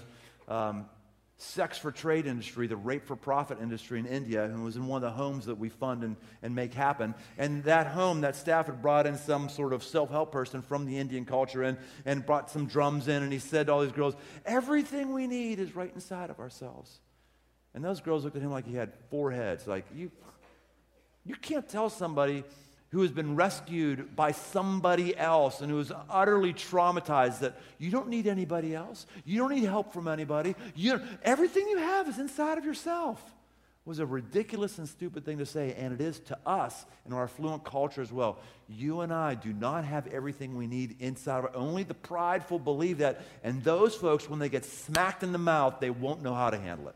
sex for trade industry, the rape for profit industry in India, who was in one of the homes that we fund and make happen. And that home, that staff had brought in some sort of self-help person from the Indian culture and brought some drums in, and he said to all these girls, everything we need is right inside of ourselves. And those girls looked at him like he had 4 heads. Like, you can't tell somebody who has been rescued by somebody else and who is utterly traumatized that you don't need anybody else. You don't need help from anybody. Everything you have is inside of yourself. was a ridiculous and stupid thing to say, and it is to us in our affluent culture as well. You and I do not have everything we need inside of it. Only the prideful believe that, and those folks, when they get smacked in the mouth, they won't know how to handle it.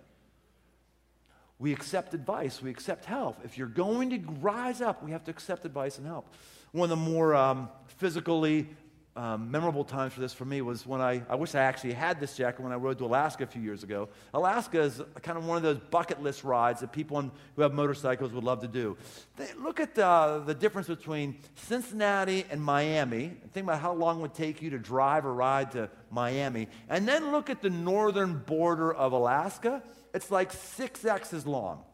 We accept advice. We accept help. If you're going to rise up, we have to accept advice and help. One of the more physically memorable times for this for me was when I wish I actually had this jacket when I rode to Alaska a few years ago. Alaska is kind of one of those bucket list rides that people who have motorcycles would love to do. Look at the difference between Cincinnati and Miami. Think about how long it would take you to drive or ride to Miami. And then look at the northern border of Alaska. It's like 6x as long.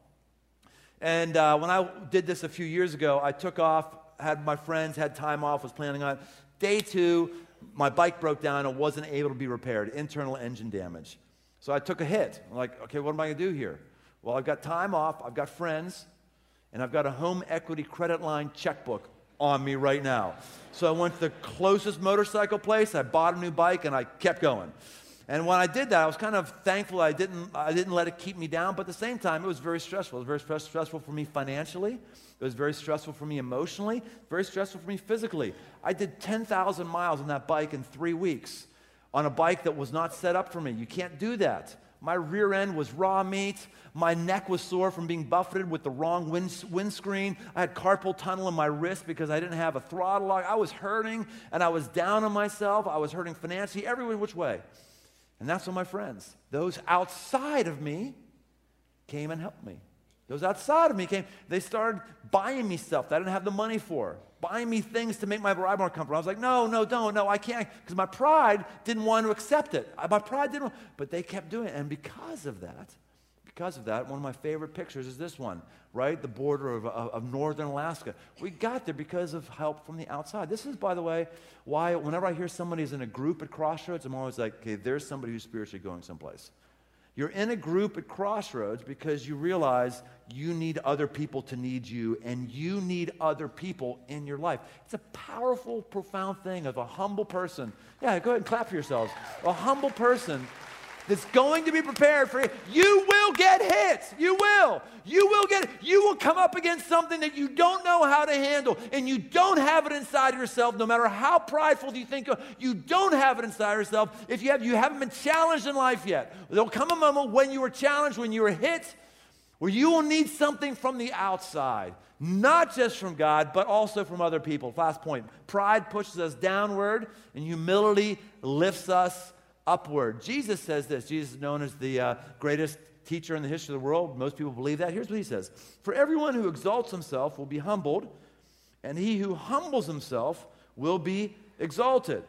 And when I did this a few years ago, I took off, had my friends, had time off, was planning on it. Day 2, my bike broke down and wasn't able to be repaired, internal engine damage. So I took a hit. I'm like, okay, what am I going to do here? Well, I've got time off, I've got friends, and I've got a home equity credit line checkbook on me right now. So I went to the closest motorcycle place, I bought a new bike, and I kept going. And when I did that, I was kind of thankful I didn't let it keep me down, but at the same time, it was very stressful. It was very stressful for me financially. It was very stressful for me emotionally, very stressful for me physically. I did 10,000 miles on that bike in 3 weeks on a bike that was not set up for me. You can't do that. My rear end was raw meat. My neck was sore from being buffeted with the wrong windscreen. I had carpal tunnel in my wrist because I didn't have a throttle lock. I was hurting, and I was down on myself. I was hurting financially, every which way. And that's when my friends, those outside of me, came and helped me. Those outside of me came, they started buying me stuff that I didn't have the money for, buying me things to make my ride more comfortable. I was like, no, I can't, because my pride didn't want to accept it. My pride didn't want, but they kept doing it. And because of that, one of my favorite pictures is this one, right? The border of northern Alaska. We got there because of help from the outside. This is, by the way, why whenever I hear somebody's in a group at Crossroads, I'm always like, okay, there's somebody who's spiritually going someplace. You're in a group at Crossroads because you realize you need other people to need you, and you need other people in your life. It's a powerful, profound thing of a humble person. Yeah, go ahead and clap for yourselves. A humble person that's going to be prepared for it. You will get hit. You will. You will come up against something that you don't know how to handle, and you don't have it inside of yourself. No matter how prideful you think you don't have it inside of yourself. If you haven't been challenged in life yet. There'll come a moment when you were challenged, when you were hit, where you will need something from the outside. Not just from God, but also from other people. Last point. Pride pushes us downward, and humility lifts us upward. Jesus says this. Jesus is known as the greatest teacher in the history of the world. Most people believe that. Here's what he says. For everyone who exalts himself will be humbled, and he who humbles himself will be exalted.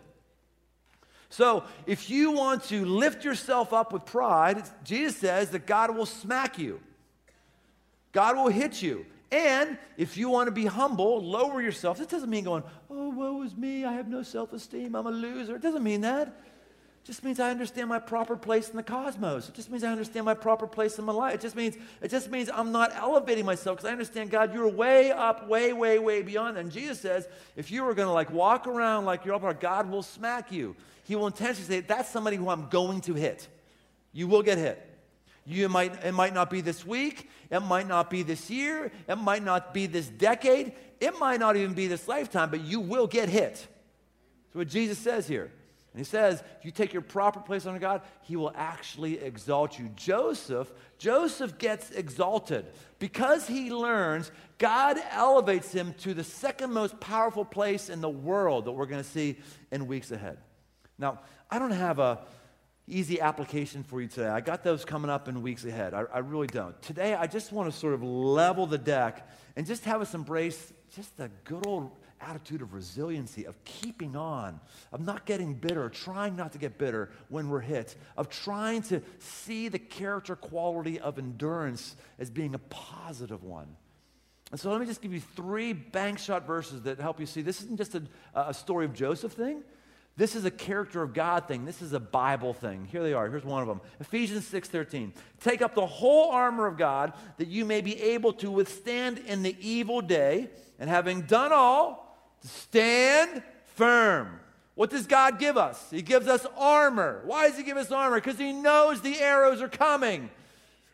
So if you want to lift yourself up with pride, Jesus says that God will smack you. God will hit you. And if you want to be humble, lower yourself. This doesn't mean going, oh, woe is me, I have no self-esteem, I'm a loser. It doesn't mean that. It just means I understand my proper place in the cosmos. It just means I understand my proper place in my life. It just means I'm not elevating myself because I understand, God, you're way up, way, way, way beyond that. And Jesus says, if you were going to walk around like you're up there, God will smack you. He will intentionally say, that's somebody who I'm going to hit. You will get hit. It might not be this week. It might not be this year. It might not be this decade. It might not even be this lifetime, but you will get hit. That's what Jesus says here. And he says, if you take your proper place under God, he will actually exalt you. Joseph gets exalted. Because he learns, God elevates him to the second most powerful place in the world that we're going to see in weeks ahead. Now, I don't have a easy application for you today. I got those coming up in weeks ahead. I really don't. Today, I just want to sort of level the deck and just have us embrace just the good old attitude of resiliency, of keeping on, of not getting bitter, trying not to get bitter when we're hit, of trying to see the character quality of endurance as being a positive one. And so let me just give you 3 bank shot verses that help you see this isn't just a story of Joseph thing. This is a character of God thing. This is a Bible thing. Here they are. Here's one of them. Ephesians 6:13. Take up the whole armor of God that you may be able to withstand in the evil day, and having done all, to stand firm. What does God give us? He gives us armor. Why does he give us armor? Because he knows the arrows are coming.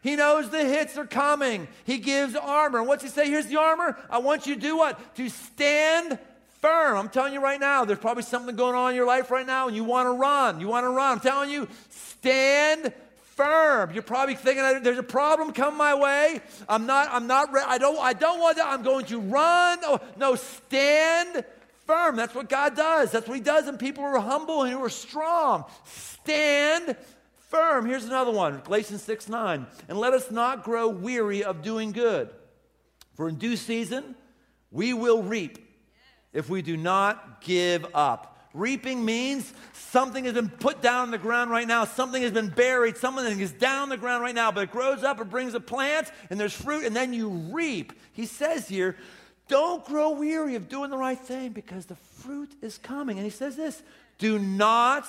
He knows the hits are coming. He gives armor. And what's he say? Here's the armor. I want you to do what? To stand firm. I'm telling you right now, there's probably something going on in your life right now and you want to run. You want to run. I'm telling you, stand firm. You're probably thinking, there's a problem coming my way. I'm not ready. I don't want that. I'm going to run. No, stand firm. That's what God does. That's what he does in people who are humble and who are strong. Stand firm. Here's another one, Galatians 6:9. And let us not grow weary of doing good. For in due season, we will reap if we do not give up. Reaping means something has been put down in the ground right now. Something has been buried. Something is down in the ground right now, but it grows up, it brings a plant, and there's fruit, and then you reap. He says here, don't grow weary of doing the right thing because the fruit is coming. And he says this, do not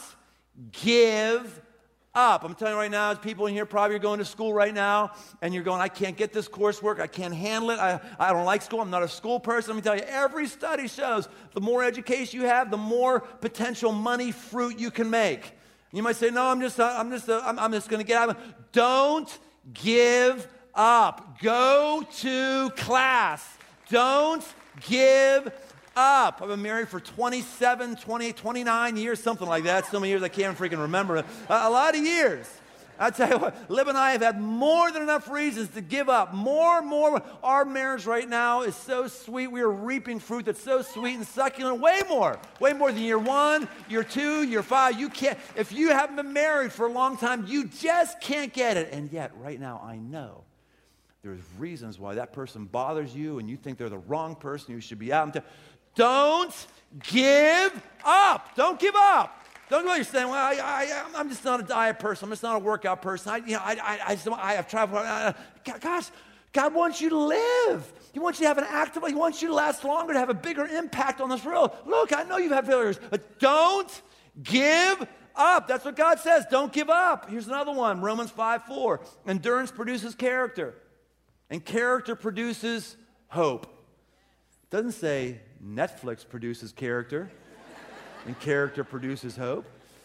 give up. I'm telling you right now, as people in here probably are going to school right now, and you're going, I can't get this coursework, I can't handle it, I don't like school, I'm not a school person. Let me tell you, every study shows the more education you have, the more potential money fruit you can make. You might say, no, I'm just going to get out of it. Don't give up. Go to class. Don't give up. I've been married for 27, 20, 29 years, something like that. So many years I can't freaking remember. A lot of years. I tell you what, Liv and I have had more than enough reasons to give up. More. Our marriage right now is so sweet. We are reaping fruit that's so sweet and succulent. Way more than year 1, year 2, year 5. You can't, if you haven't been married for a long time, you just can't get it. And yet, right now, I know there's reasons why that person bothers you and you think they're the wrong person you should be out. Don't give up. Don't give up. Don't go. You're saying, well, I'm just not a diet person. I'm just not a workout person. I have traveled. Gosh, God wants you to live. He wants you to have an active life. He wants you to last longer, to have a bigger impact on this world. Look, I know you've had failures, but don't give up. That's what God says. Don't give up. Here's another one, Romans 5:4. Endurance produces character, and character produces hope. It doesn't say Netflix produces character and character produces hope.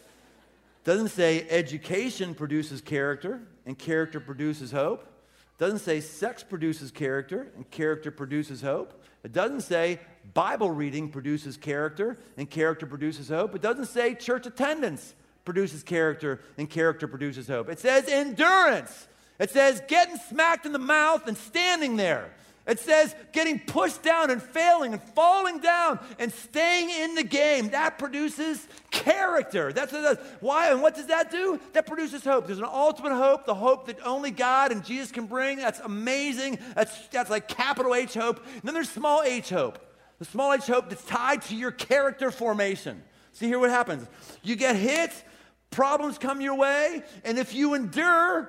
It doesn't say education produces character and character produces hope. It doesn't say sex produces character and character produces hope. It doesn't say Bible reading produces character and character produces hope. It doesn't say church attendance produces character and character produces hope. It says endurance. It says getting smacked in the mouth and standing there. It says getting pushed down and failing and falling down and staying in the game. That produces character. That's what it does. Why? And what does that do? That produces hope. There's an ultimate hope, the hope that only God and Jesus can bring. That's amazing. That's like capital H hope. And then there's small h hope. The small h hope that's tied to your character formation. See, here what happens. You get hit. Problems come your way, and if you endure,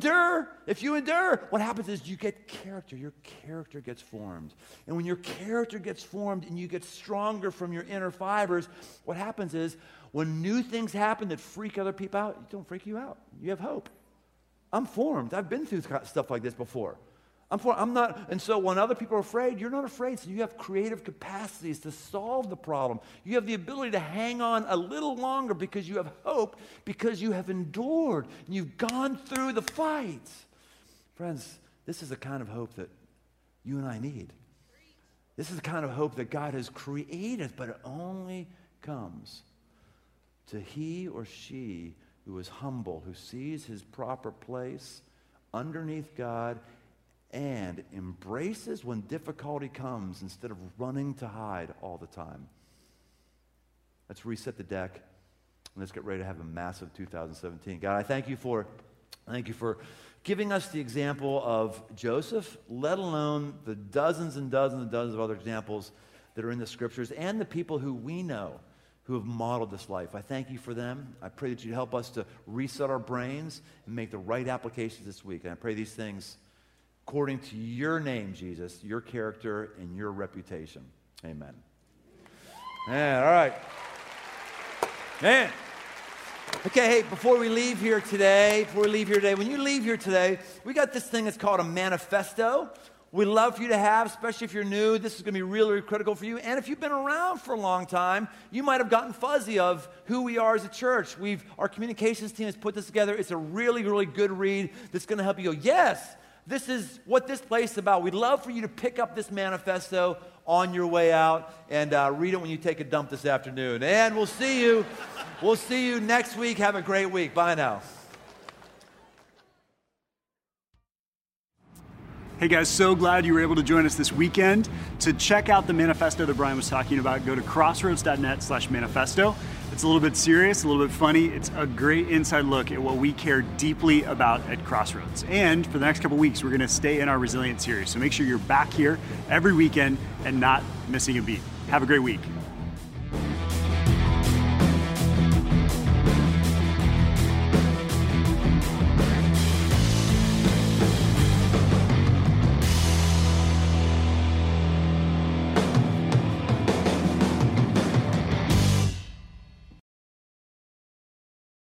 what happens is you get character. Your character gets formed. And when your character gets formed and you get stronger from your inner fibers, what happens is when new things happen that freak other people out, it don't freak you out. You have hope. I'm formed. I've been through stuff like this before. I'm not, and so when other people are afraid, you're not afraid. So you have creative capacities to solve the problem. You have the ability to hang on a little longer because you have hope, because you have endured, and you've gone through the fight. Friends, this is the kind of hope that you and I need. This is the kind of hope that God has created, but it only comes to he or she who is humble, who sees his proper place underneath God, and embraces when difficulty comes instead of running to hide all the time. Let's reset the deck, and let's get ready to have a massive 2017. God, I thank you for giving us the example of Joseph, let alone the dozens and dozens and dozens of other examples that are in the scriptures, and the people who we know who have modeled this life. I thank you for them. I pray that you'd help us to reset our brains and make the right applications this week. And I pray these things according to your name, Jesus, your character, and your reputation. Amen. Man, all right. Man. Okay, hey, before we leave here today, when you leave here today, we got this thing that's called a manifesto. we love for you to have, especially if you're new. This is going to be really, really critical for you. And if you've been around for a long time, you might have gotten fuzzy of who we are as a church. Our communications team has put this together. It's a really, really good read that's going to help you go, yes, this is what this place is about. We'd love for you to pick up this manifesto on your way out and read it when you take a dump this afternoon. And we'll see you. We'll see you next week. Have a great week. Bye now. Hey guys, so glad you were able to join us this weekend. To check out the manifesto that Brian was talking about, go to crossroads.net/manifesto. It's a little bit serious, a little bit funny. It's a great inside look at what we care deeply about at Crossroads. And for the next couple weeks, we're gonna stay in our Resilient series. So make sure you're back here every weekend and not missing a beat. Have a great week.